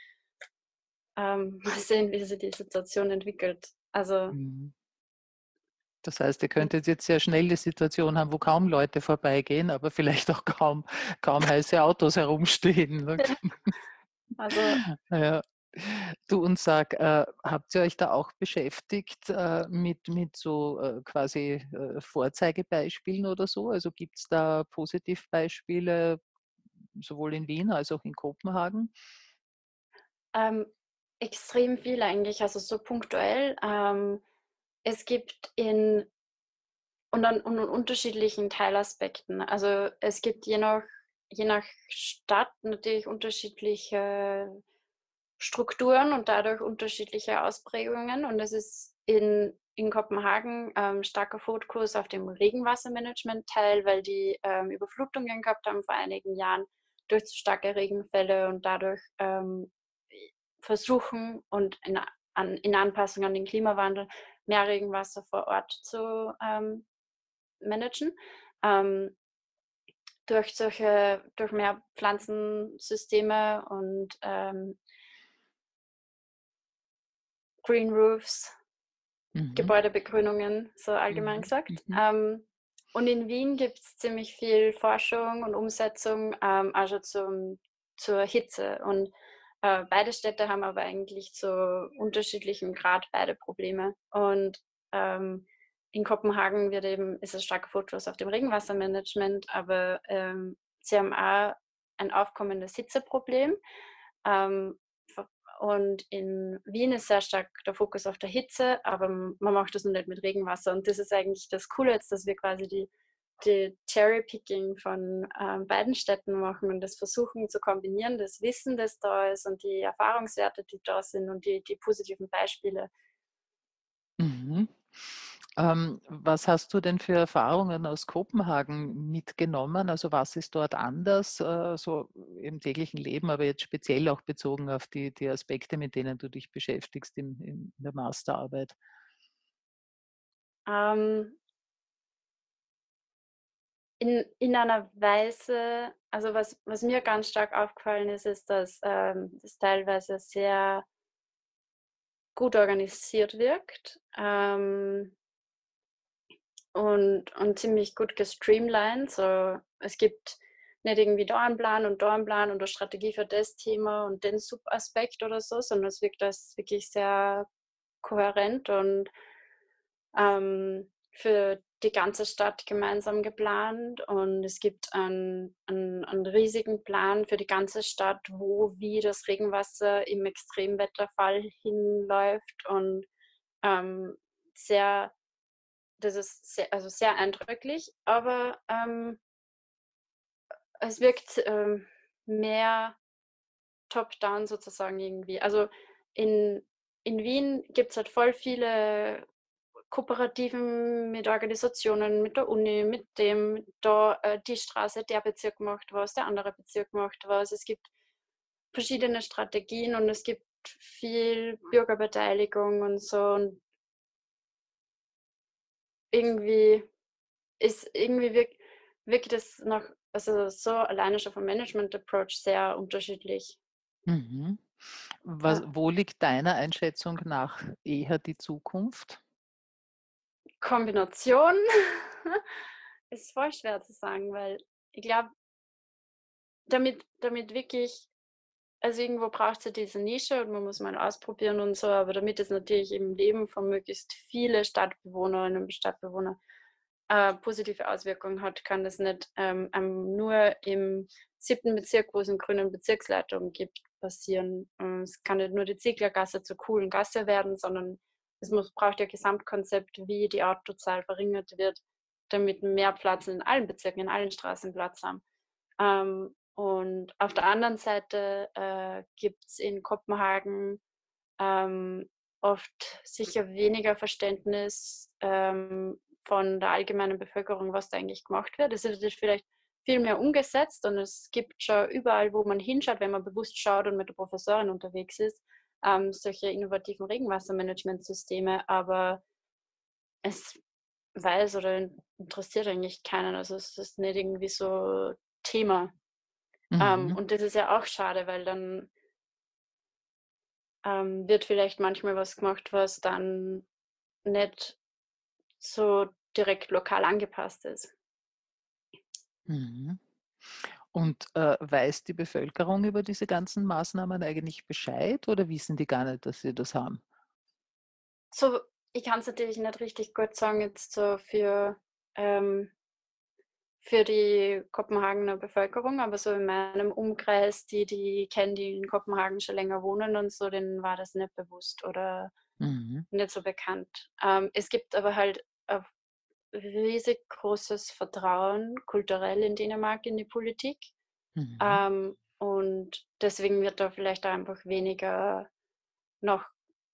Ähm, mal sehen, wie sich die Situation entwickelt. Also, Mhm. Das heißt, ihr könntet jetzt sehr schnell die Situation haben, wo kaum Leute vorbeigehen, aber vielleicht auch kaum, kaum heiße Autos herumstehen. Ne? also Ja. Du, und sag, äh, habt ihr euch da auch beschäftigt äh, mit, mit so äh, quasi äh, Vorzeigebeispielen oder so? Also gibt es da Positivbeispiele sowohl in Wien als auch in Kopenhagen? ähm, extrem viel eigentlich, also so punktuell. Ähm, es gibt in Und an und an unterschiedlichen Teilaspekten. Also, es gibt je nach je nach Stadt natürlich unterschiedliche Strukturen und dadurch unterschiedliche Ausprägungen. Und es ist in in Kopenhagen ähm, starker Fokus auf dem Regenwassermanagement-Teil, weil die ähm, Überflutungen gehabt haben vor einigen Jahren durch zu starke Regenfälle und dadurch ähm, versuchen und in, an, in Anpassung an den Klimawandel mehr Regenwasser vor Ort zu ähm, managen. Ähm, durch solche, durch mehr Pflanzensysteme und ähm, Green Roofs, Mhm. Gebäudebegrünungen, so allgemein Mhm. gesagt. Mhm. Ähm, und in Wien gibt es ziemlich viel Forschung und Umsetzung, ähm, also zum, zur Hitze. Und äh, beide Städte haben aber eigentlich zu unterschiedlichem Grad beide Probleme. Und ähm, in Kopenhagen wird eben, ist es starker Fokus auf dem Regenwassermanagement, aber ähm, sie haben auch ein aufkommendes Hitzeproblem. Ähm, und in Wien ist sehr stark der Fokus auf der Hitze, aber man macht das nur nicht mit Regenwasser. Und das ist eigentlich das Coole jetzt, dass wir quasi die, die Cherry-Picking von ähm, beiden Städten machen und das versuchen zu kombinieren, das Wissen, das da ist und die Erfahrungswerte, die da sind und die, die positiven Beispiele. Mhm. Ähm, was hast du denn für Erfahrungen aus Kopenhagen mitgenommen? Also was ist dort anders, äh, so im täglichen Leben, aber jetzt speziell auch bezogen auf die, die Aspekte, mit denen du dich beschäftigst in, in der Masterarbeit? Ähm, in, in einer Weise, also was, was mir ganz stark aufgefallen ist, ist, dass ähm, das teilweise sehr gut organisiert wirkt. Ähm, und, und ziemlich gut gestreamlined. So, es gibt nicht irgendwie da einen Plan und da einen Plan und eine Strategie für das Thema und den Subaspekt oder so, sondern es wirkt als wirklich sehr kohärent und ähm, für die ganze Stadt gemeinsam geplant. Und es gibt einen, einen, einen riesigen Plan für die ganze Stadt, wo wie das Regenwasser im Extremwetterfall hinläuft und ähm, sehr das ist sehr, also sehr eindrücklich, aber ähm, es wirkt ähm, mehr top-down sozusagen irgendwie. Also in, in Wien gibt es halt voll viele Kooperativen mit Organisationen, mit der Uni, mit dem, da äh, die Straße, der Bezirk macht was, der andere Bezirk macht was. Es gibt verschiedene Strategien und es gibt viel Bürgerbeteiligung und so. Und irgendwie ist irgendwie wirkt, wirkt es noch, also so alleine schon vom Management-Approach sehr unterschiedlich. Mhm. Was, Ja. wo liegt deiner Einschätzung nach eher die Zukunft? Kombination ist voll schwer zu sagen, weil ich glaube, damit, damit wirklich, also irgendwo braucht es ja diese Nische und man muss mal ausprobieren und so, aber damit es natürlich im Leben von möglichst viele Stadtbewohnerinnen und Stadtbewohner äh, positive Auswirkungen hat, kann das nicht ähm, nur im siebten Bezirk, wo es einen grünen Bezirksleitung gibt, passieren. Ähm, es kann nicht nur die Zieglergasse zur coolen Gasse werden, sondern es muss, braucht ja ein Gesamtkonzept, wie die Autozahl verringert wird, damit mehr Platz in allen Bezirken, in allen Straßen Platz haben. Ähm, und auf der anderen Seite äh, gibt es in Kopenhagen ähm, oft sicher weniger Verständnis ähm, von der allgemeinen Bevölkerung, was da eigentlich gemacht wird. Es ist vielleicht viel mehr umgesetzt und es gibt schon überall, wo man hinschaut, wenn man bewusst schaut und mit der Professorin unterwegs ist, ähm, solche innovativen Regenwassermanagementsysteme, aber es weiß oder interessiert eigentlich keinen. Also es ist nicht irgendwie so Thema. Ähm, Mhm. und das ist ja auch schade, weil dann ähm, wird vielleicht manchmal was gemacht, was dann nicht so direkt lokal angepasst ist. Mhm. Und äh, weiß die Bevölkerung über diese ganzen Maßnahmen eigentlich Bescheid oder wissen die gar nicht, dass sie das haben? So, ich kann es natürlich nicht richtig gut sagen jetzt so für, ähm, für die Kopenhagener Bevölkerung, aber so in meinem Umkreis, die, die kennen, die in Kopenhagen schon länger wohnen und so, denen war das nicht bewusst oder Mhm. nicht so bekannt. Ähm, es gibt aber halt ein riesig großes Vertrauen kulturell in Dänemark in die Politik. Mhm. Ähm, und deswegen wird da vielleicht einfach weniger noch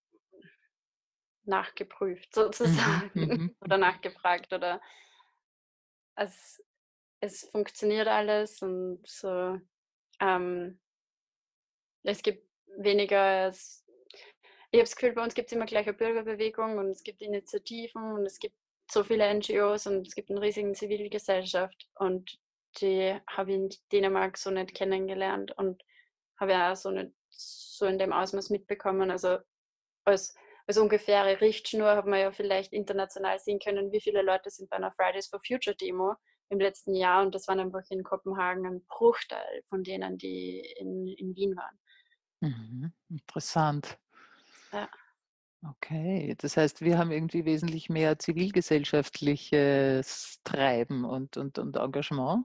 nachgeprüft Mhm. sozusagen Mhm. oder nachgefragt oder es, es funktioniert alles und so. Ähm, es gibt weniger, es, ich habe das Gefühl, bei uns gibt es immer gleich eine Bürgerbewegung und es gibt Initiativen und es gibt so viele N G Os und es gibt eine riesige Zivilgesellschaft und die habe ich in Dänemark so nicht kennengelernt und habe ja auch so nicht so in dem Ausmaß mitbekommen. Also als, als ungefähre Richtschnur hat man ja vielleicht international sehen können, wie viele Leute sind bei einer Fridays for Future Demo im letzten Jahr, und das waren einfach in Kopenhagen ein Bruchteil von denen, die in, in Wien waren. Mhm. Interessant. Ja. Okay, das heißt, wir haben irgendwie wesentlich mehr zivilgesellschaftliches Treiben und, und, und Engagement.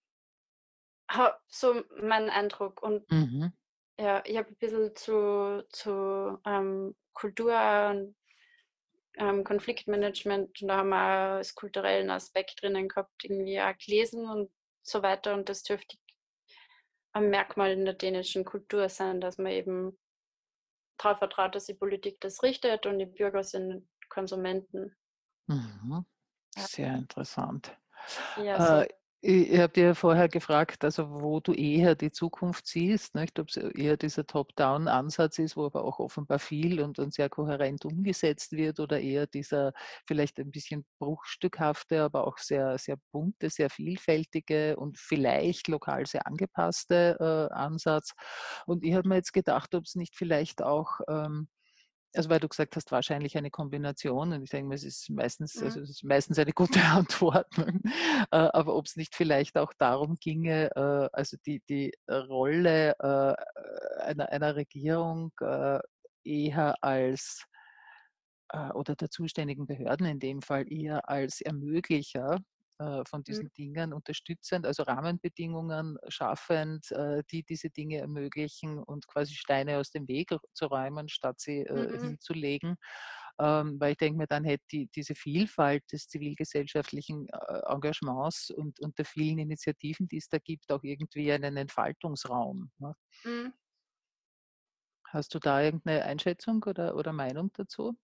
Ha, so mein Eindruck. Und Mhm. ja, ich habe ein bisschen zu, zu ähm, Kultur und ähm, Konfliktmanagement, und da haben wir auch als kulturellen Aspekt drinnen gehabt, irgendwie auch gelesen und so weiter. Und das dürfte ein Merkmal in der dänischen Kultur sein, dass man eben darauf vertraut, dass die Politik das richtet und die Bürger sind Konsumenten. Mhm. Ja, Sehr interessant. eher Äh, so. ich ich habe dir vorher gefragt, also wo du eher die Zukunft siehst, nicht? Ob es eher dieser Top-Down-Ansatz ist, wo aber auch offenbar viel und, und sehr kohärent umgesetzt wird, oder eher dieser vielleicht ein bisschen bruchstückhafte, aber auch sehr, sehr bunte, sehr vielfältige und vielleicht lokal sehr angepasste äh, Ansatz. Und ich habe mir jetzt gedacht, ob es nicht vielleicht auch ähm, also weil du gesagt hast, wahrscheinlich eine Kombination, und ich denke mir, es ist meistens, also Mhm. es ist meistens eine gute Antwort, ne? Äh, aber ob es nicht vielleicht auch darum ginge, äh, also die, die Rolle äh, einer, einer Regierung äh, eher als äh, oder der zuständigen Behörden in dem Fall eher als Ermöglicher äh, von Mhm. diesen Dingen, unterstützend, also Rahmenbedingungen schaffend, äh, die diese Dinge ermöglichen, und quasi Steine aus dem Weg zu räumen, statt sie äh, Mhm. hinzulegen. Ähm, weil ich denke mir, dann hätte die, diese Vielfalt des zivilgesellschaftlichen äh, Engagements und, und der vielen Initiativen, die es da gibt, auch irgendwie einen Entfaltungsraum. Ne? Mhm. Hast du da irgendeine Einschätzung oder, oder Meinung dazu?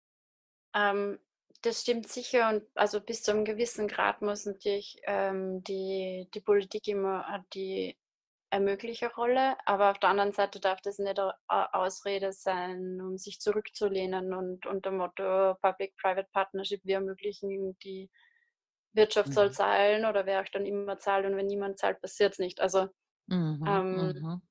Ähm, das stimmt sicher, und also bis zu einem gewissen Grad muss natürlich ähm, die, die Politik immer hat die Ermöglicherrolle, aber auf der anderen Seite darf das nicht eine Ausrede sein, um sich zurückzulehnen und unter dem Motto Public-Private Partnership, wir ermöglichen, die Wirtschaft soll Mhm. zahlen oder wer auch dann immer zahlt, und wenn niemand zahlt, passiert es nicht. Also Mhm, ähm, mhm.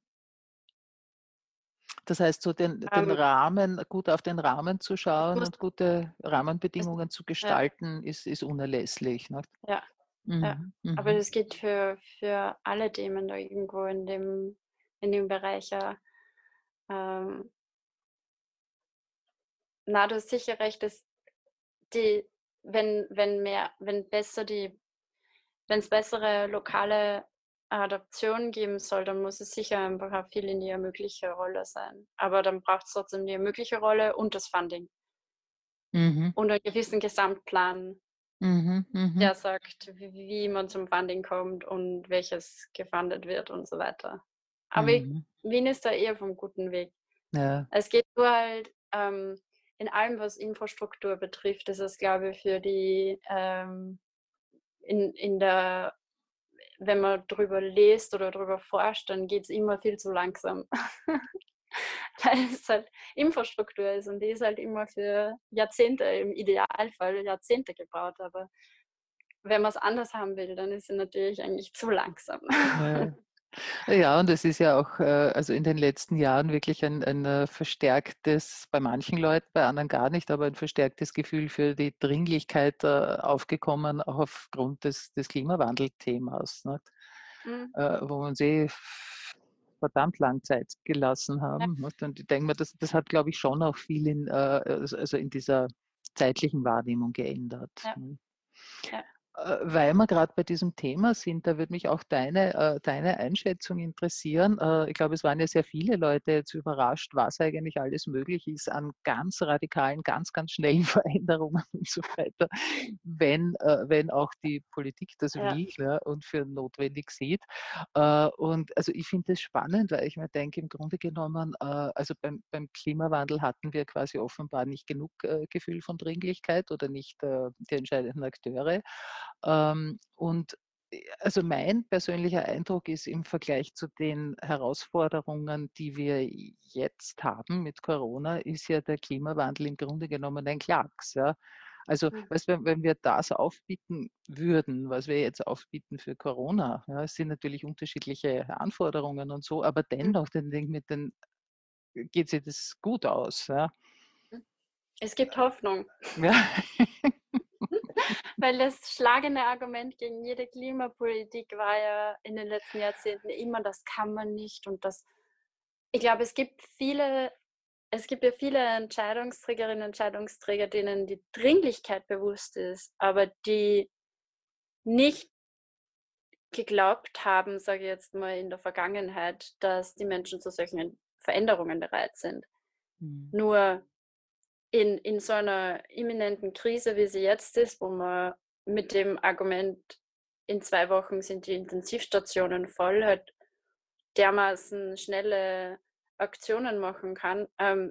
Das heißt, so den, den ähm, Rahmen, gut auf den Rahmen zu es schauen muss, und gute es, Rahmenbedingungen zu ja, gestalten, ist, ist unerlässlich. Ne? ja, ja. Mhm, Aber mhm, das geht für, für alle Themen da irgendwo in dem, in dem Bereich. Ja. Ähm, na, du hast sicher recht, dass die, wenn, wenn mehr, wenn besser die wenn es bessere lokale Adaptionen geben soll, dann muss es sicher einfach auch viel in die ermögliche Rolle sein. Aber dann braucht es trotzdem die ermögliche Rolle und das Funding mhm, und einen gewissen Gesamtplan, mhm, mhm, der sagt, wie, wie man zum Funding kommt und welches gefundet wird und so weiter. Aber ich, mhm. Wien ist da eher vom guten Weg. Ja. Es geht nur halt ähm, in allem, was Infrastruktur betrifft, ist es, glaube ich, für die ähm, in, in der wenn man drüber liest oder drüber forscht, dann geht es immer viel zu langsam. Weil es halt Infrastruktur ist und die ist halt immer für Jahrzehnte, im Idealfall Jahrzehnte gebaut. Aber wenn man es anders haben will, dann ist sie natürlich eigentlich zu langsam. Ja. Ja, und es ist ja auch äh, also in den letzten Jahren wirklich ein, ein äh, verstärktes, bei manchen Leuten, bei anderen gar nicht, aber ein verstärktes Gefühl für die Dringlichkeit äh, aufgekommen, auch aufgrund des, des Klimawandelthemas, ne? Mhm. Äh, wo wir uns eh verdammt lang Zeit gelassen Ja, haben. Ne? Und ich denke mir, das, das hat, glaube ich, schon auch viel in, äh, also also in dieser zeitlichen Wahrnehmung geändert. ja, Ne? ja, Äh, Weil wir gerade bei diesem Thema sind, da würde mich auch deine, äh, deine Einschätzung interessieren. Äh, ich glaube, es waren ja sehr viele Leute jetzt überrascht, was eigentlich alles möglich ist an ganz radikalen, ganz, ganz schnellen Veränderungen und so weiter, wenn, äh, wenn auch die Politik das ja, will, ja, und für notwendig sieht. Äh, und also ich finde das spannend, weil ich mir denke, im Grunde genommen, äh, also beim, beim Klimawandel hatten wir quasi offenbar nicht genug äh, Gefühl von Dringlichkeit oder nicht äh, die entscheidenden Akteure. Ähm, und äh, also mein persönlicher Eindruck ist im Vergleich zu den Herausforderungen, die wir jetzt haben mit Corona, ist ja der Klimawandel im Grunde genommen ein Klacks. Ja? Also, Mhm. weißt, wenn, wenn wir das aufbieten würden, was wir jetzt aufbieten für Corona, ja, es sind natürlich unterschiedliche Anforderungen und so, aber Mhm. dennoch, dann denke ich mit den geht sich das gut aus. Ja. Es gibt Hoffnung. Ja. Weil das schlagende Argument gegen jede Klimapolitik war ja in den letzten Jahrzehnten immer, das kann man nicht und das ich glaube, es gibt viele es gibt ja viele Entscheidungsträgerinnen und Entscheidungsträger, denen die Dringlichkeit bewusst ist, aber die nicht geglaubt haben, sage ich jetzt mal in der Vergangenheit, dass die Menschen zu solchen Veränderungen bereit sind. Mhm. Nur in in so einer imminenten Krise, wie sie jetzt ist, wo man mit dem Argument, in zwei Wochen sind die Intensivstationen voll, halt dermaßen schnelle Aktionen machen kann, ähm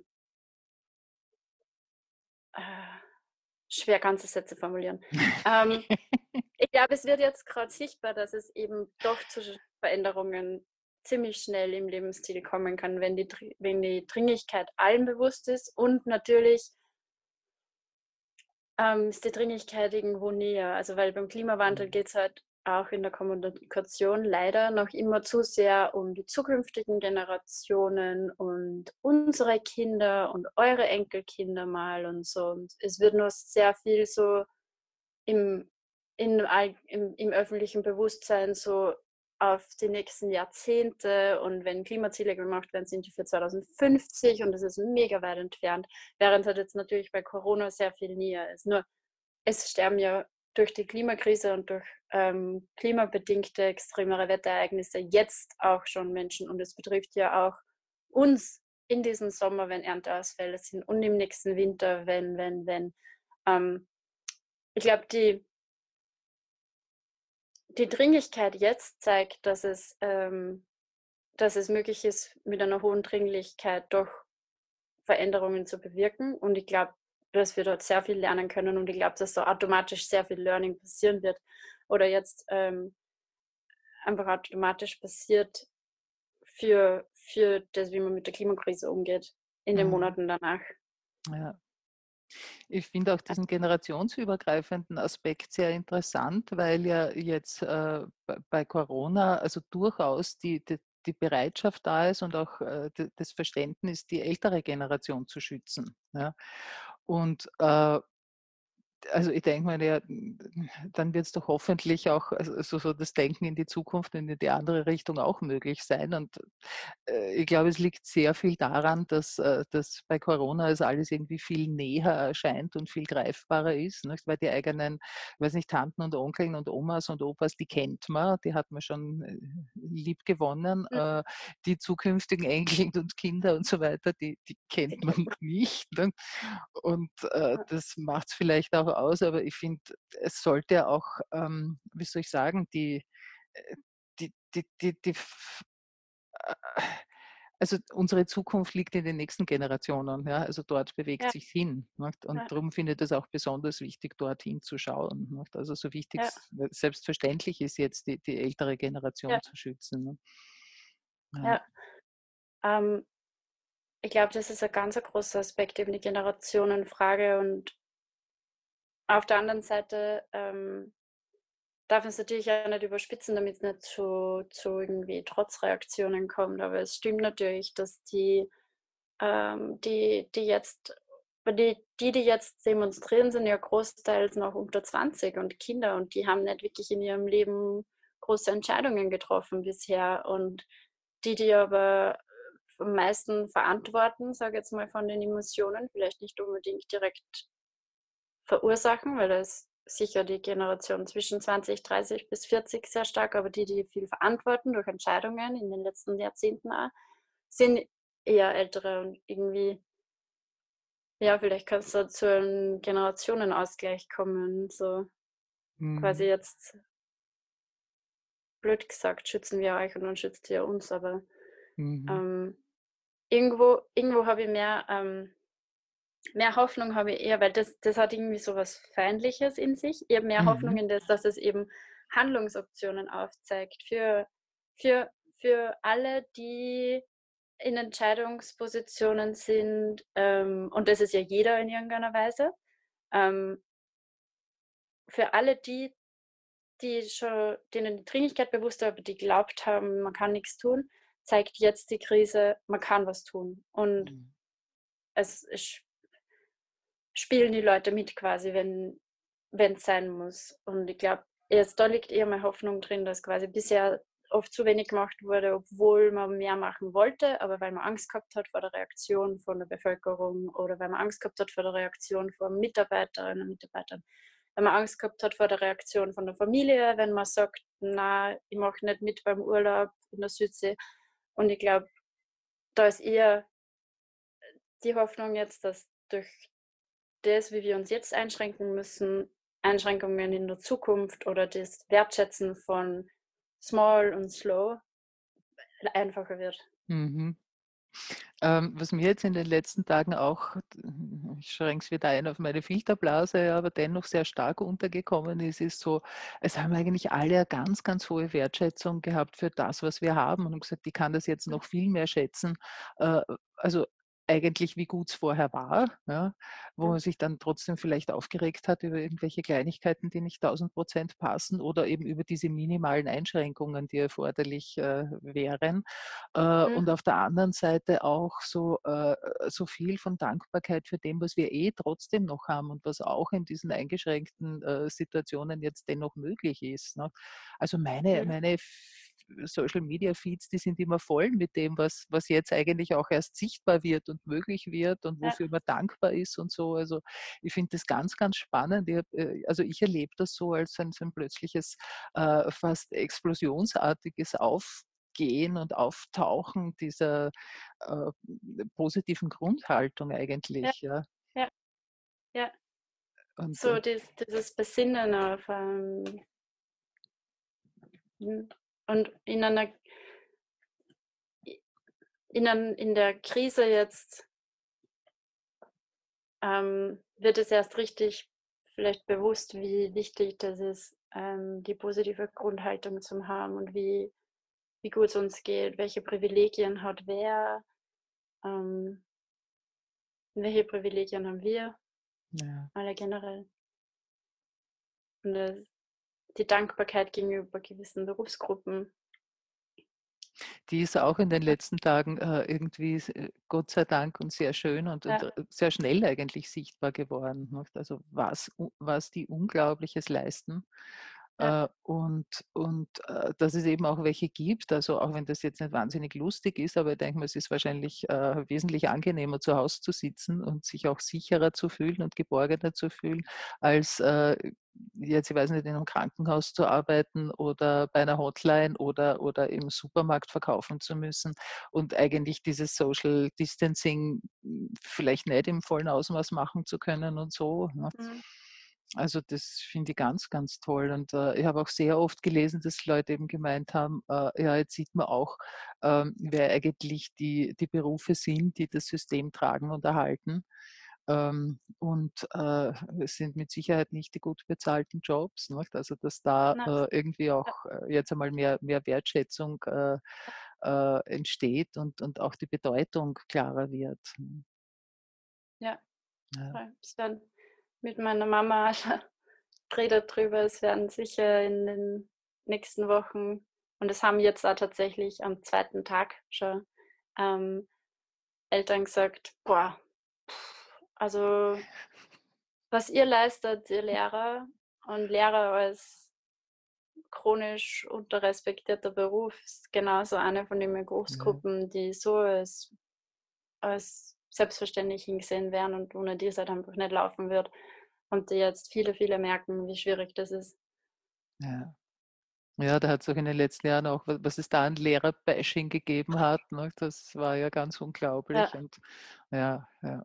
äh, schwer ganze Sätze formulieren. Ähm, ich glaube, es wird jetzt gerade sichtbar, dass es eben doch zu Sch Veränderungen ziemlich schnell im Lebensstil kommen kann, wenn die Dr wenn die Dringlichkeit allen bewusst ist und natürlich ähm, ist die Dringlichkeit irgendwo näher. Also, weil beim Klimawandel Mhm. geht es halt auch in der Kommunikation leider noch immer zu sehr um die zukünftigen Generationen und unsere Kinder und eure Enkelkinder mal und so. Und es wird nur sehr viel so im in all im im öffentlichen Bewusstsein so auf die nächsten Jahrzehnte und wenn Klimaziele gemacht werden, sind die für zweitausendfünfzig und das ist mega weit entfernt, während halt jetzt natürlich bei Corona sehr viel näher ist. Nur es sterben ja durch die Klimakrise und durch, ähm, klimabedingte extremere Wetterereignisse jetzt auch schon Menschen und es betrifft ja auch uns in diesem Sommer, wenn Ernteausfälle sind und im nächsten Winter, wenn wenn wenn. Ähm, ich glaube, die die Dringlichkeit jetzt zeigt, dass es, ähm dass es möglich ist, mit einer hohen Dringlichkeit doch Veränderungen zu bewirken. Und ich glaube, dass wir dort sehr viel lernen können und ich glaube, dass da automatisch sehr viel Learning passieren wird oder jetzt ähm, einfach automatisch passiert für, für das, wie man mit der Klimakrise umgeht in den Mhm. Monaten danach. Ja. Ich finde auch diesen generationsübergreifenden Aspekt sehr interessant, weil ja jetzt äh, bei bei Corona also durchaus die, die, die Bereitschaft da ist und auch äh, d- das Verständnis, die ältere Generation zu schützen. Ja. Und äh, also ich denke mal, ja, dann wird es doch hoffentlich auch also so, so das Denken in die Zukunft und in die andere Richtung auch möglich sein. Und äh, ich glaube, es liegt sehr viel daran, dass, äh, dass bei Corona es alles irgendwie viel näher erscheint und viel greifbarer ist, nicht? Weil die eigenen, ich weiß nicht, Tanten und Onkeln und Omas und Opas, die kennt man, die hat man schon äh, lieb gewonnen. Mhm. Äh, die zukünftigen Enkel und Kinder und so weiter, die, die kennt man noch nicht. Ne? Und äh, das macht es vielleicht auch aus, aber ich finde, es sollte auch, ähm, wie soll ich sagen, die, äh, die, die, die, die, f- äh, also unsere Zukunft liegt in den nächsten Generationen, ja, also dort bewegt Ja, sich hin. Nicht? Und ja, darum finde ich das auch besonders wichtig, dorthin zu schauen. Nicht? Also so wichtig, ja, selbstverständlich ist jetzt die, die ältere ja, Generation zu schützen. Ne? Ja. ja. Ähm, ich glaube, das ist ein ganz ein großer Aspekt, eben die Generationenfrage und auf der anderen Seite ähm, darf es natürlich auch nicht überspitzen, damit es nicht zu zu irgendwie Trotzreaktionen kommt. Aber es stimmt natürlich, dass die, ähm die die jetzt die die, die jetzt demonstrieren, sind ja großteils noch unter zwanzig und Kinder und die haben nicht wirklich in ihrem Leben große Entscheidungen getroffen bisher. Und die, die aber am meisten verantworten, sage ich jetzt mal, von den Emotionen, vielleicht nicht unbedingt direkt verursachen, weil da ist sicher die Generation zwischen zwanzig, dreißig bis vierzig sehr stark, aber die, die viel verantworten durch Entscheidungen in den letzten Jahrzehnten auch, sind eher Ältere und irgendwie, ja, vielleicht kann es da zu einem Generationenausgleich kommen. So quasi Mhm. jetzt blöd gesagt, schützen wir euch und dann schützt ihr uns, aber Mhm. ähm, irgendwo, irgendwo habe ich mehr, ähm, mehr Hoffnung habe ich eher, weil das, das hat irgendwie so was Feindliches in sich. Ich habe mehr Hoffnung Mhm. in das, dass es eben Handlungsoptionen aufzeigt für, für, für alle, die in Entscheidungspositionen sind. Ähm, und das ist ja jeder in irgendeiner Weise. Ähm, für alle die, die schon denen die Dringlichkeit bewusst war, aber die geglaubt haben, man kann nichts tun, zeigt jetzt die Krise, man kann was tun. Und Mhm. es es spielen die Leute mit quasi, wenn es sein muss. Und ich glaube, jetzt da liegt eher meine Hoffnung drin, dass quasi bisher oft zu wenig gemacht wurde, obwohl man mehr machen wollte, aber weil man Angst gehabt hat vor der Reaktion von der Bevölkerung oder weil man Angst gehabt hat vor der Reaktion von Mitarbeiterinnen und Mitarbeitern, wenn man Angst gehabt hat vor der Reaktion von der Familie, wenn man sagt, na, ich mache nicht mit beim Urlaub in der Südsee. Und ich glaube, da ist eher die Hoffnung jetzt, dass durch das, wie wir uns jetzt einschränken müssen, Einschränkungen in der Zukunft oder das Wertschätzen von Small und Slow einfacher wird. Mhm. Ähm, was mir jetzt in den letzten Tagen auch, ich schränke es wieder ein auf meine Filterblase, aber dennoch sehr stark untergekommen ist, ist so, es haben eigentlich alle eine ganz, ganz hohe Wertschätzung gehabt für das, was wir haben und haben gesagt, ich kann das jetzt noch viel mehr schätzen. Äh, also eigentlich, wie gut es vorher war, ja, wo man sich dann trotzdem vielleicht aufgeregt hat über irgendwelche Kleinigkeiten, die nicht tausend Prozent passen oder eben über diese minimalen Einschränkungen, die erforderlich äh, wären. Äh, Mhm. und auf der anderen Seite auch so, äh, so viel von Dankbarkeit für dem, was wir eh trotzdem noch haben und was auch in diesen eingeschränkten äh, Situationen jetzt dennoch möglich ist. Ne? Also meine, Mhm. meine Social Media Feeds, die sind immer voll mit dem, was, was jetzt eigentlich auch erst sichtbar wird und möglich wird und Ja, wofür man dankbar ist und so. Also ich finde das ganz, ganz spannend. Ich hab, äh, also ich erlebe das so als ein, so ein plötzliches, äh, fast explosionsartiges Aufgehen und Auftauchen dieser äh, positiven Grundhaltung ja, eigentlich. Ja. ja, ja. Und, So und dies, dieses Besinnen auf ähm, und in einer in, ein, in der Krise jetzt ähm, wird es erst richtig vielleicht bewusst, wie wichtig das ist, ähm, die positive Grundhaltung zu haben und wie, wie gut es uns geht, welche Privilegien hat wer, ähm, welche Privilegien haben wir, ja. alle generell. Und das, die Dankbarkeit gegenüber gewissen Berufsgruppen. Die ist auch in den letzten Tagen äh, irgendwie, äh, Gott sei Dank, und sehr schön und, und Ja, äh, sehr schnell eigentlich sichtbar geworden. Nicht? Also was, u- was die Unglaubliches leisten. ja, Äh, und und äh, dass es eben auch welche gibt, also auch wenn das jetzt nicht wahnsinnig lustig ist, aber ich denke mal, es ist wahrscheinlich äh, wesentlich angenehmer, zu Hause zu sitzen und sich auch sicherer zu fühlen und geborgener zu fühlen, als äh, jetzt, ich weiß nicht, in einem Krankenhaus zu arbeiten oder bei einer Hotline oder, oder im Supermarkt verkaufen zu müssen und eigentlich dieses Social Distancing hm, vielleicht nicht im vollen Ausmaß machen zu können und so. Ne? mhm. Also das finde ich ganz, ganz toll. Und äh, ich habe auch sehr oft gelesen, dass Leute eben gemeint haben, äh, ja, jetzt sieht man auch, ähm, wer eigentlich die, die Berufe sind, die das System tragen und erhalten. Ähm, und äh, es sind mit Sicherheit nicht die gut bezahlten Jobs. Nicht? Also dass da Na, äh, irgendwie ja, auch äh, jetzt einmal mehr, mehr Wertschätzung äh, äh, entsteht und, und auch die Bedeutung klarer wird. ja, Ja. voll. Es werden mit meiner Mama redet drüber, es werden sicher in den nächsten Wochen, und es haben jetzt auch tatsächlich am zweiten Tag schon ähm, Eltern gesagt, boah, also was ihr leistet, ihr Lehrer und Lehrer als chronisch unterrespektierter Beruf ist genauso eine von den Ja. Berufsgruppen, die so als, als selbstverständlich hingesehen werden und ohne die es halt einfach nicht laufen wird. Und die jetzt viele, viele merken, wie schwierig das ist. Ja. Ja, da hat es auch in den letzten Jahren auch, wa- was es da an Lehrer-Bashing gegeben hat, ne, das war ja ganz Ja, unglaublich. Und ja, ja.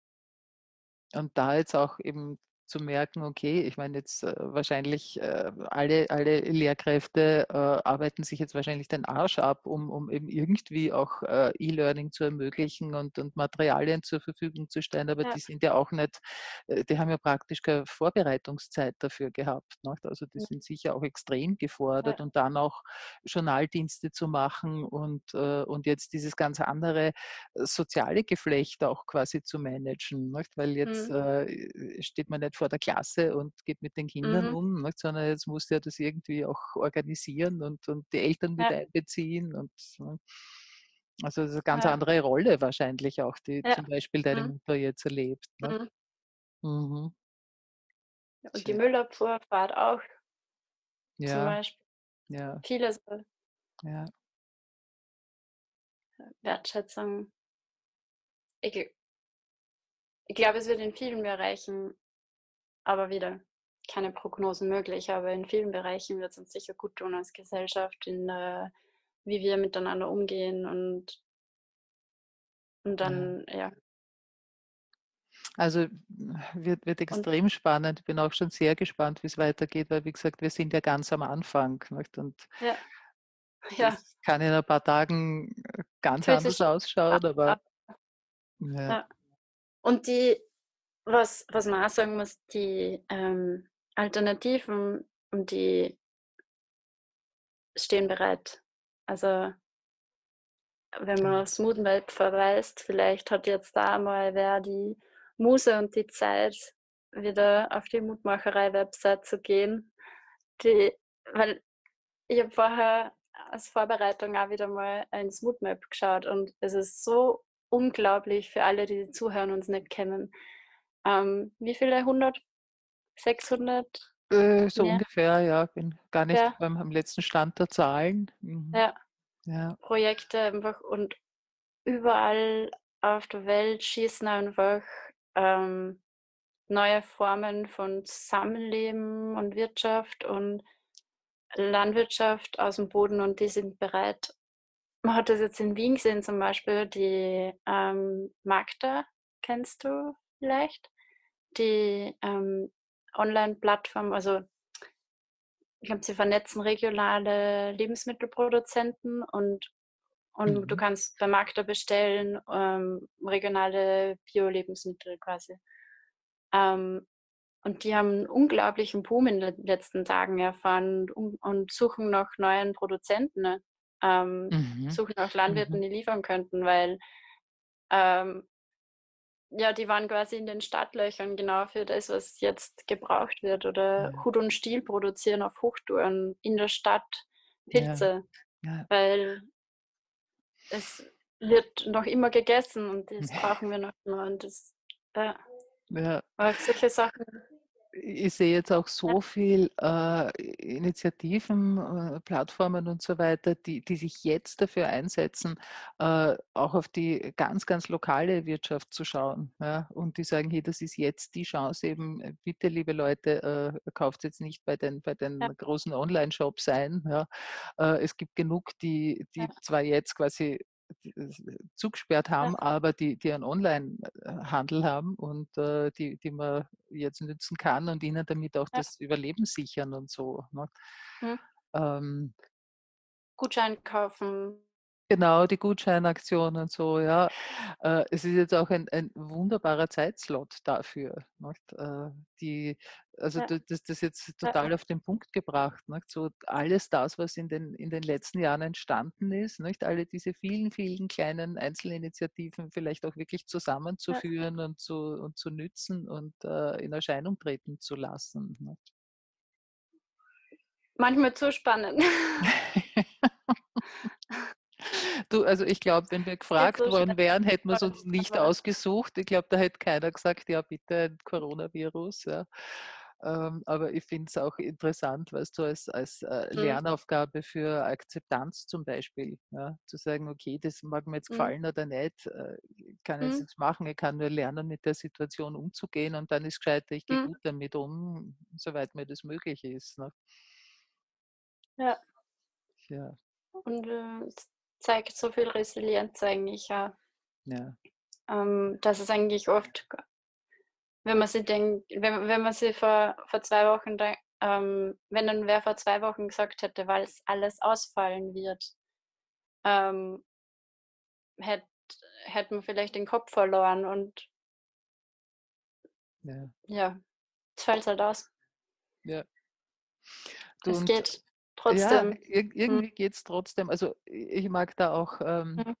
Und da jetzt auch eben zu merken, okay, ich meine jetzt äh, wahrscheinlich äh, alle, alle Lehrkräfte äh, arbeiten sich jetzt wahrscheinlich den Arsch ab, um, um eben irgendwie auch äh, E-Learning zu ermöglichen und, und Materialien zur Verfügung zu stellen, aber ja, die sind ja auch nicht, äh, die haben ja praktisch keine Vorbereitungszeit dafür gehabt. Nicht? Also die sind sicher auch extrem gefordert ja, und dann auch Journaldienste zu machen und, äh, und jetzt dieses ganz andere soziale Geflecht auch quasi zu managen, nicht? Weil jetzt mhm, äh, steht man nicht vor der Klasse und geht mit den Kindern Mhm. um, nicht? Sondern jetzt musst du ja das irgendwie auch organisieren und, und die Eltern mit Ja, einbeziehen. Und ne? Also das ist eine ganz ja, andere Rolle wahrscheinlich auch, die ja. zum Beispiel deine Mhm. Mutter jetzt erlebt. Ne? Mhm. Mhm. Und die Tja, Müllabfuhr fahrt auch zum ja, Beispiel ja, viele so ja, Wertschätzung. Ich, gl- ich glaube, es wird in vielen Bereichen, aber wieder keine Prognosen möglich, aber in vielen Bereichen wird es uns sicher gut tun als Gesellschaft, in äh, wie wir miteinander umgehen und, und ja. dann, ja, Also wird, wird und extrem spannend. Ich bin auch schon sehr gespannt, wie es weitergeht, weil wie gesagt, wir sind ja ganz am Anfang. Nicht? Und ja, ja, das kann in ein paar Tagen äh, ganz fühlt sich anders schon an. ausschauen, aber ja, Ja. Und die, was, was man auch sagen muss, die ähm, Alternativen und die stehen bereit. Also wenn man aufs Moodmap verweist, vielleicht hat jetzt da mal wer die Muse und die Zeit, wieder auf die Mutmacherei-Website zu gehen. Die, weil ich habe vorher als Vorbereitung auch wieder mal ins Moodmap geschaut und es ist so unglaublich für alle, die zuhören und uns nicht kennen. Ähm, wie viele? hundert? sechshundert? äh, so Mehr? ungefähr, ja, bin gar nicht Ja, beim am letzten Stand der Zahlen. Mhm. ja, Ja, Projekte einfach und überall auf der Welt schießen einfach ähm, neue Formen von Zusammenleben und Wirtschaft und Landwirtschaft aus dem Boden und die sind bereit. Man hat das jetzt in Wien gesehen zum Beispiel, die ähm, Magda, kennst du vielleicht? Die ähm, Online-Plattform, also ich glaube, sie vernetzen regionale Lebensmittelproduzenten und, und du mhm. kannst bei Magda bestellen ähm, regionale Bio-Lebensmittel quasi. Ähm, und die haben einen unglaublichen Boom in den letzten Tagen erfahren und, und suchen nach neuen Produzenten, ne? ähm, Mhm. suchen nach Landwirten, Mhm. die liefern könnten, weil ähm, ja, die waren quasi in den Startlöchern genau für das, was jetzt gebraucht wird. Oder Ja, Hut und Stiel produzieren auf Hochtouren in der Stadt ja, Pilze, ja. weil es wird noch immer gegessen und das brauchen wir noch immer. Und das, ja, Ja. aber solche Sachen, Ich sehe jetzt auch ja, so viel äh, Initiativen, äh, Plattformen und so weiter, die, die sich jetzt dafür einsetzen, äh, auch auf die ganz, ganz lokale Wirtschaft zu schauen. Ja? Und die sagen, hey, das ist jetzt die Chance eben, äh, bitte, liebe Leute, äh, kauft jetzt nicht bei den, bei den ja, großen Online-Shops ein. Ja? Äh, es gibt genug, die, ja, die zwar jetzt quasi zugesperrt ja, haben, aber die, die einen Online-Handel haben und äh, die, die man jetzt nützen kann und ihnen damit auch ja. das Überleben sichern und so. Ne? Hm. Ähm, Gutschein kaufen. genau, die Gutscheinaktion und so, ja. Äh, es ist jetzt auch ein, ein wunderbarer Zeitslot dafür. Nicht? Äh, die, also Ja, du- das das jetzt ja, total auf den Punkt gebracht. Nicht? So alles das, was in den, in den letzten Jahren entstanden ist, nicht? Alle diese vielen, vielen kleinen Einzelinitiativen vielleicht auch wirklich ja. zusammenzuführen und zu, und zu nützen und äh, in Erscheinung treten zu lassen. Nicht? Manchmal zu spannend. Du, also ich glaube, wenn wir Es geht gefragt so schnell. worden wären, hätten wir es uns nicht Aber ausgesucht. Ich glaube, da hätte keiner gesagt, ja bitte ein Coronavirus. Ja. Ähm, aber ich finde es auch interessant, weißt du, als, als äh, hm, Lernaufgabe für Akzeptanz zum Beispiel, ja, zu sagen, okay, das mag mir jetzt hm, gefallen oder nicht, äh, ich kann jetzt hm, nichts machen, ich kann nur lernen, mit der Situation umzugehen und dann ist gescheiter, ich gehe hm, gut damit um, soweit mir das möglich ist. Ne? ja. Ja, Und äh, es zeigt so viel Resilienz eigentlich, ja. ja, Ähm, dass es eigentlich oft, wenn man sich denkt, wenn, wenn man sich vor, vor zwei Wochen, denk, ähm, wenn dann wer vor zwei Wochen gesagt hätte, weil es alles ausfallen wird, ähm, hätte hätte man vielleicht den Kopf verloren und ja, ja, es fällt halt aus. ja. Du, Es und geht ja, trotzdem. ir Hm, irgendwie geht es trotzdem. Also ich mag da auch ähm, hm,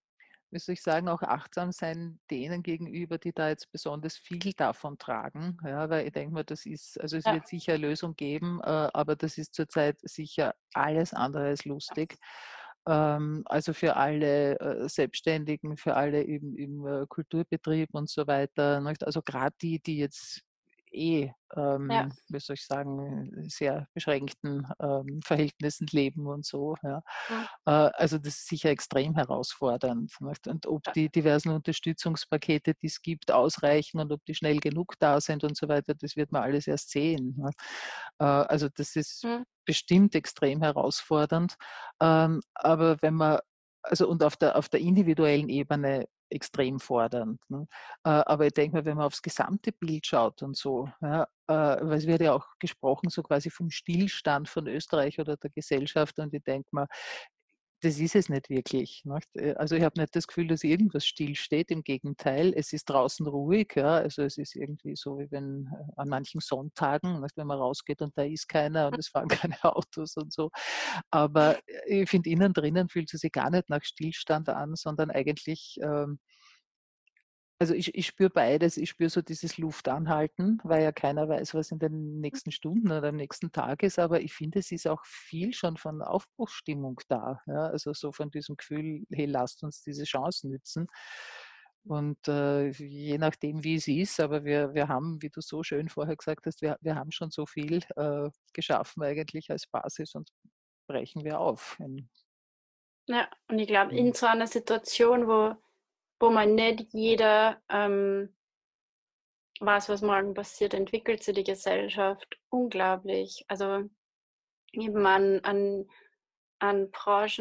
wie soll ich sagen, auch achtsam sein denen gegenüber, die da jetzt besonders viel davon tragen. Ja, weil ich denke mal, das ist, also es Ja, wird sicher eine Lösung geben, äh, aber das ist zurzeit sicher alles andere als lustig. Ähm, also für alle äh, Selbstständigen, für alle im, im äh, Kulturbetrieb und so weiter. Nicht? Also gerade die, die jetzt eh, ja, ähm, wie soll ich sagen, sehr beschränkten ähm, Verhältnissen leben und so. Ja. mhm, Äh, also das ist sicher extrem herausfordernd. Nicht? Und ob ja, die diversen Unterstützungspakete, die es gibt, ausreichen und ob die schnell genug da sind und so weiter, das wird man alles erst sehen. Nicht? Äh, also das ist mhm, bestimmt extrem herausfordernd. Ähm, aber wenn man, also und auf der, auf der individuellen Ebene extrem fordernd. Ne? Äh, aber ich denke mal, wenn man aufs gesamte Bild schaut und so, ja, äh, weil es wird ja auch gesprochen, so quasi vom Stillstand von Österreich oder der Gesellschaft und ich denke mal, das ist es nicht wirklich. Nicht? Äh, Also ich habe nicht das Gefühl, dass irgendwas stillsteht. Im Gegenteil, es ist draußen ruhig. Ja? Also es ist irgendwie so, wie wenn äh, an manchen Sonntagen, nicht, wenn man rausgeht und da ist keiner und es fahren keine Autos und so. Aber äh, ich finde, innen drinnen fühlt es sich gar nicht nach Stillstand an, sondern eigentlich ähm, also ich, ich spüre beides. Ich spüre so dieses Luftanhalten, weil ja keiner weiß, was in den nächsten Stunden oder am nächsten Tag ist. Aber ich finde, es ist auch viel schon von Aufbruchsstimmung da. Ja? Also so von diesem Gefühl, hey, lasst uns diese Chance nützen. Und äh, je nachdem, wie es ist, aber wir, wir haben, wie du so schön vorher gesagt hast, wir, wir haben schon so viel äh, geschaffen eigentlich als Basis und brechen wir auf. In, ja. Und ich glaube, in, in so einer Situation, wo, wo man nicht jeder ähm, weiß, was morgen passiert, entwickelt sich die Gesellschaft unglaublich. Also eben an, an, an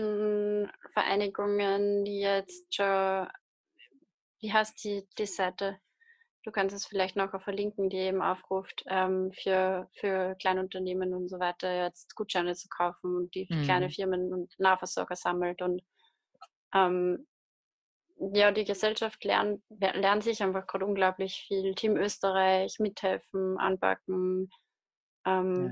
Branchenvereinigungen, die jetzt schon, wie heißt die, die Seite? Du kannst es vielleicht noch verlinken, die eben aufruft, ähm, für, für Kleinunternehmen und so weiter jetzt Gutscheine zu kaufen und die für kleine mm, Firmen und Nahversorger sammelt. Und ähm, ja, die Gesellschaft lernt, lernt sich einfach gerade unglaublich viel. Team Österreich, mithelfen, anpacken. ja, Ähm,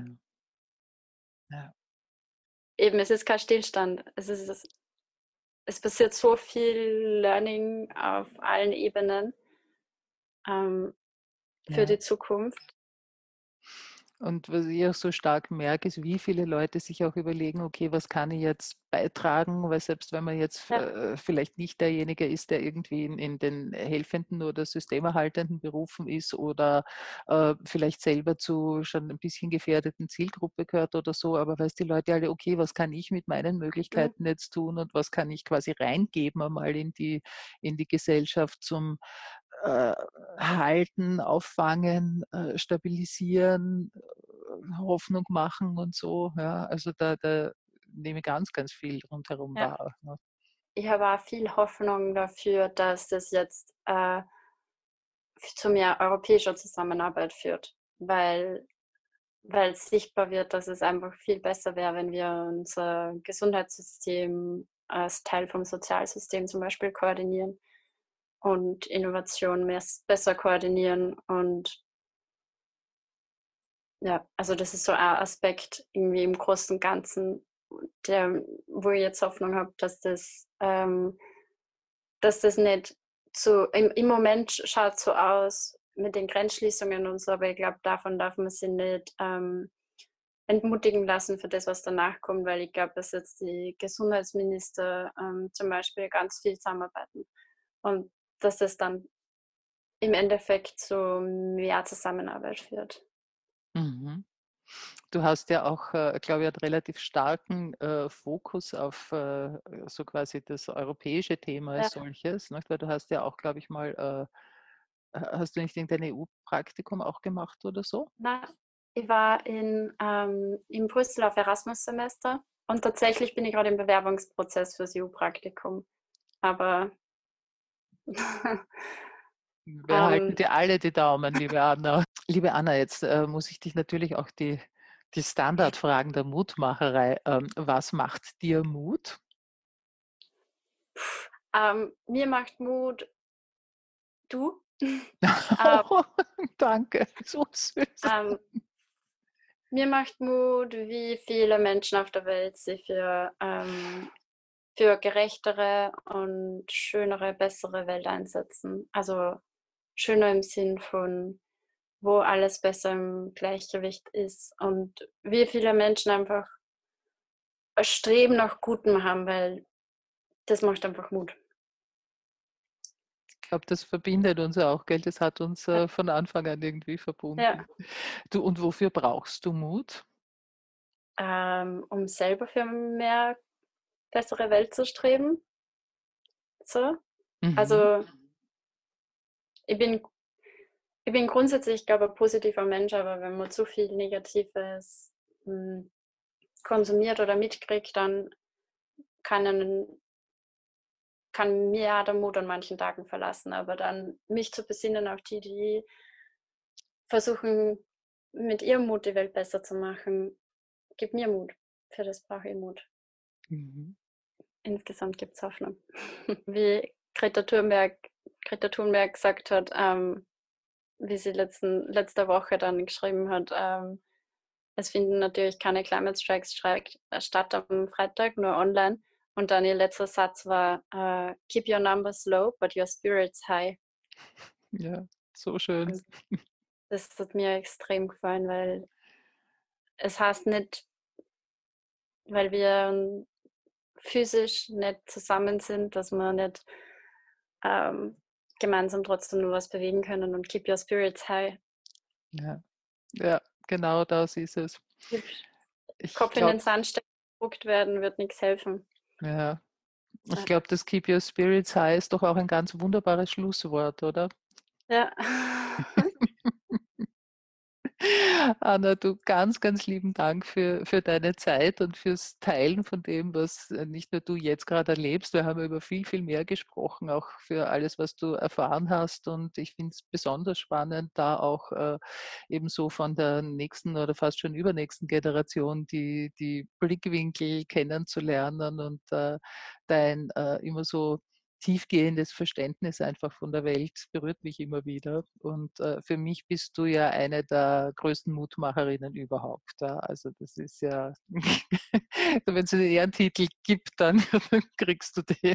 ja, eben, es ist kein Stillstand. Es ist, es, es passiert so viel Learning auf allen Ebenen ähm, für ja. die Zukunft. Und was ich auch so stark merke, ist, wie viele Leute sich auch überlegen, okay, was kann ich jetzt beitragen? Weil selbst wenn man jetzt Ja, äh, vielleicht nicht derjenige ist, der irgendwie in, in den helfenden oder systemerhaltenden Berufen ist oder äh, vielleicht selber zu schon ein bisschen gefährdeten Zielgruppe gehört oder so, aber weiß die Leute alle, okay, was kann ich mit meinen mhm, Möglichkeiten jetzt tun und was kann ich quasi reingeben einmal in die, in die Gesellschaft zum äh, halten, auffangen, äh, stabilisieren, äh, Hoffnung machen und so. Ja, also da, da nehme ich ganz, ganz viel rundherum ja. wahr. Ne? Ich habe auch viel Hoffnung dafür, dass das jetzt äh, zu mehr europäischer Zusammenarbeit führt, weil, weil es sichtbar wird, dass es einfach viel besser wäre, wenn wir unser Gesundheitssystem als Teil vom Sozialsystem zum Beispiel koordinieren und Innovation mehr, besser koordinieren. Und ja, also das ist so ein Aspekt irgendwie im Großen und Ganzen, der, wo ich jetzt Hoffnung habe, dass das ähm, dass das nicht so, im, im Moment schaut es so aus mit den Grenzschließungen und so, aber ich glaube, davon darf man sich nicht ähm, entmutigen lassen für das, was danach kommt, weil ich glaube, dass jetzt die Gesundheitsminister ähm, zum Beispiel ganz viel zusammenarbeiten und dass das dann im Endeffekt zu mehr Zusammenarbeit führt. Mhm. Du hast ja auch, äh, glaube ich, einen relativ starken äh, Fokus auf äh, so quasi das europäische Thema Ja, als solches, nicht? Weil du hast ja auch, glaube ich, mal, äh, hast du nicht irgendein E U-Praktikum auch gemacht oder so? na, ich war in, ähm, in Brüssel auf Erasmus-Semester und tatsächlich bin ich gerade im Bewerbungsprozess fürs E U-Praktikum. Aber Wir halten ähm, dir alle die Daumen, liebe Anna. Liebe Anna, jetzt äh, muss ich dich natürlich auch die, die Standardfragen der Mutmacherei. Ähm, was macht dir Mut? ähm, mir macht Mut, du. ähm, Oh, danke, so süß. ähm, Mir macht Mut, wie viele Menschen auf der Welt sich für, ähm, für gerechtere und schönere, bessere Welt einsetzen. Also schöner im Sinn von, wo alles besser im Gleichgewicht ist und wie viele Menschen einfach ein Streben nach Gutem haben, weil das macht einfach Mut. Ich glaube, das verbindet uns ja auch, gell? Das hat uns Ja. äh, von Anfang an irgendwie verbunden. Ja. Du, und wofür brauchst du Mut? Ähm, um selber für mehr bessere Welt zu streben. So. Mhm. Also ich bin, ich bin grundsätzlich, glaube ich, ein positiver Mensch, aber wenn man zu viel Negatives mh, konsumiert oder mitkriegt, dann kann, einen, kann mir ja der Mut an manchen Tagen verlassen. Aber dann mich zu besinnen auf die, die versuchen, mit ihrem Mut die Welt besser zu machen, gibt mir Mut. Für das brauche ich Mut. Mhm. Insgesamt gibt es Hoffnung. Wie Greta Thunberg, Greta Thunberg gesagt hat, ähm, wie sie letzten, letzte Woche dann geschrieben hat, ähm, es finden natürlich keine Climate Strikes statt am Freitag, nur online. Und dann ihr letzter Satz war, uh, keep your numbers low, but your spirits high. Ja, so schön. Und das hat mir extrem gefallen, weil es heißt nicht, weil wir physisch nicht zusammen sind, dass wir nicht ähm, gemeinsam trotzdem nur was bewegen können und keep your spirits high. Ja, ja, genau das ist es. Ich Kopf in den glaube, Sand stecken, gedruckt werden, wird nichts helfen. ja, ich Ja. glaube, das Keep Your Spirits High ist doch auch ein ganz wunderbares Schlusswort, oder? Ja. Anna, du, ganz, ganz lieben Dank für, für deine Zeit und fürs Teilen von dem, was äh, nicht nur du jetzt gerade erlebst. Wir haben über viel, viel mehr gesprochen, auch für alles, was du erfahren hast. Und ich finde es besonders spannend, da auch äh, eben so von der nächsten oder fast schon übernächsten Generation die, die Blickwinkel kennenzulernen und äh, dein äh, immer so tiefgehendes Verständnis einfach von der Welt berührt mich immer wieder. Und äh, für mich bist du ja eine der größten Mutmacherinnen überhaupt. Ja? Also das ist ja, wenn es einen Ehrentitel gibt, dann kriegst du den.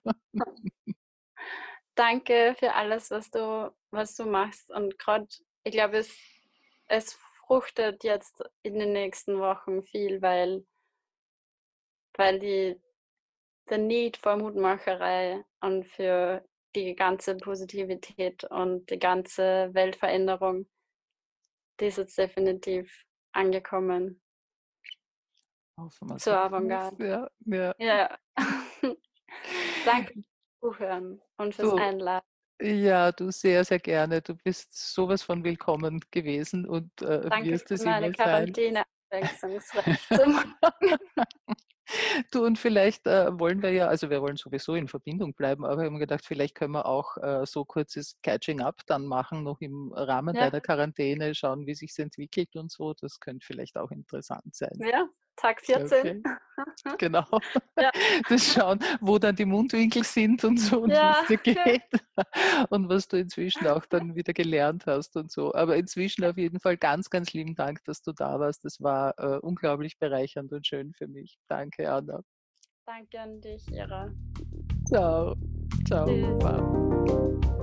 Danke für alles, was du, was du machst. Und gerade, ich glaube, es, es fruchtet jetzt in den nächsten Wochen viel, weil, weil die, der Need vor Mutmacherei und für die ganze Positivität und die ganze Weltveränderung, die ist jetzt definitiv angekommen. Hoffen wir Zur so. Avantgarde. Ja, ja. Ja. Danke fürs Zuhören und fürs Du, Einladen. ja, du sehr, sehr gerne. Du bist sowas von willkommen gewesen und äh, Danke wirst für es meine immer sein. Quarantäne-Abwechslungsrecht zu machen. Du, und vielleicht äh, wollen wir ja, also wir wollen sowieso in Verbindung bleiben, aber wir haben gedacht, vielleicht können wir auch äh, so kurzes Catching Up dann machen, noch im Rahmen Ja, deiner Quarantäne, schauen, wie sich entwickelt und so. Das könnte vielleicht auch interessant sein. ja, Tag vierzehn. Okay, genau. Ja, Das Schauen, wo dann die Mundwinkel sind und so und wie es ja, dir ja. geht und was du inzwischen auch dann wieder gelernt hast und so. Aber inzwischen auf jeden Fall ganz, ganz lieben Dank, dass du da warst. Das war äh, unglaublich bereichernd und schön für mich. Danke, Anna. Danke an dich, Ira. Ciao. Ciao. Tschüss. Baba.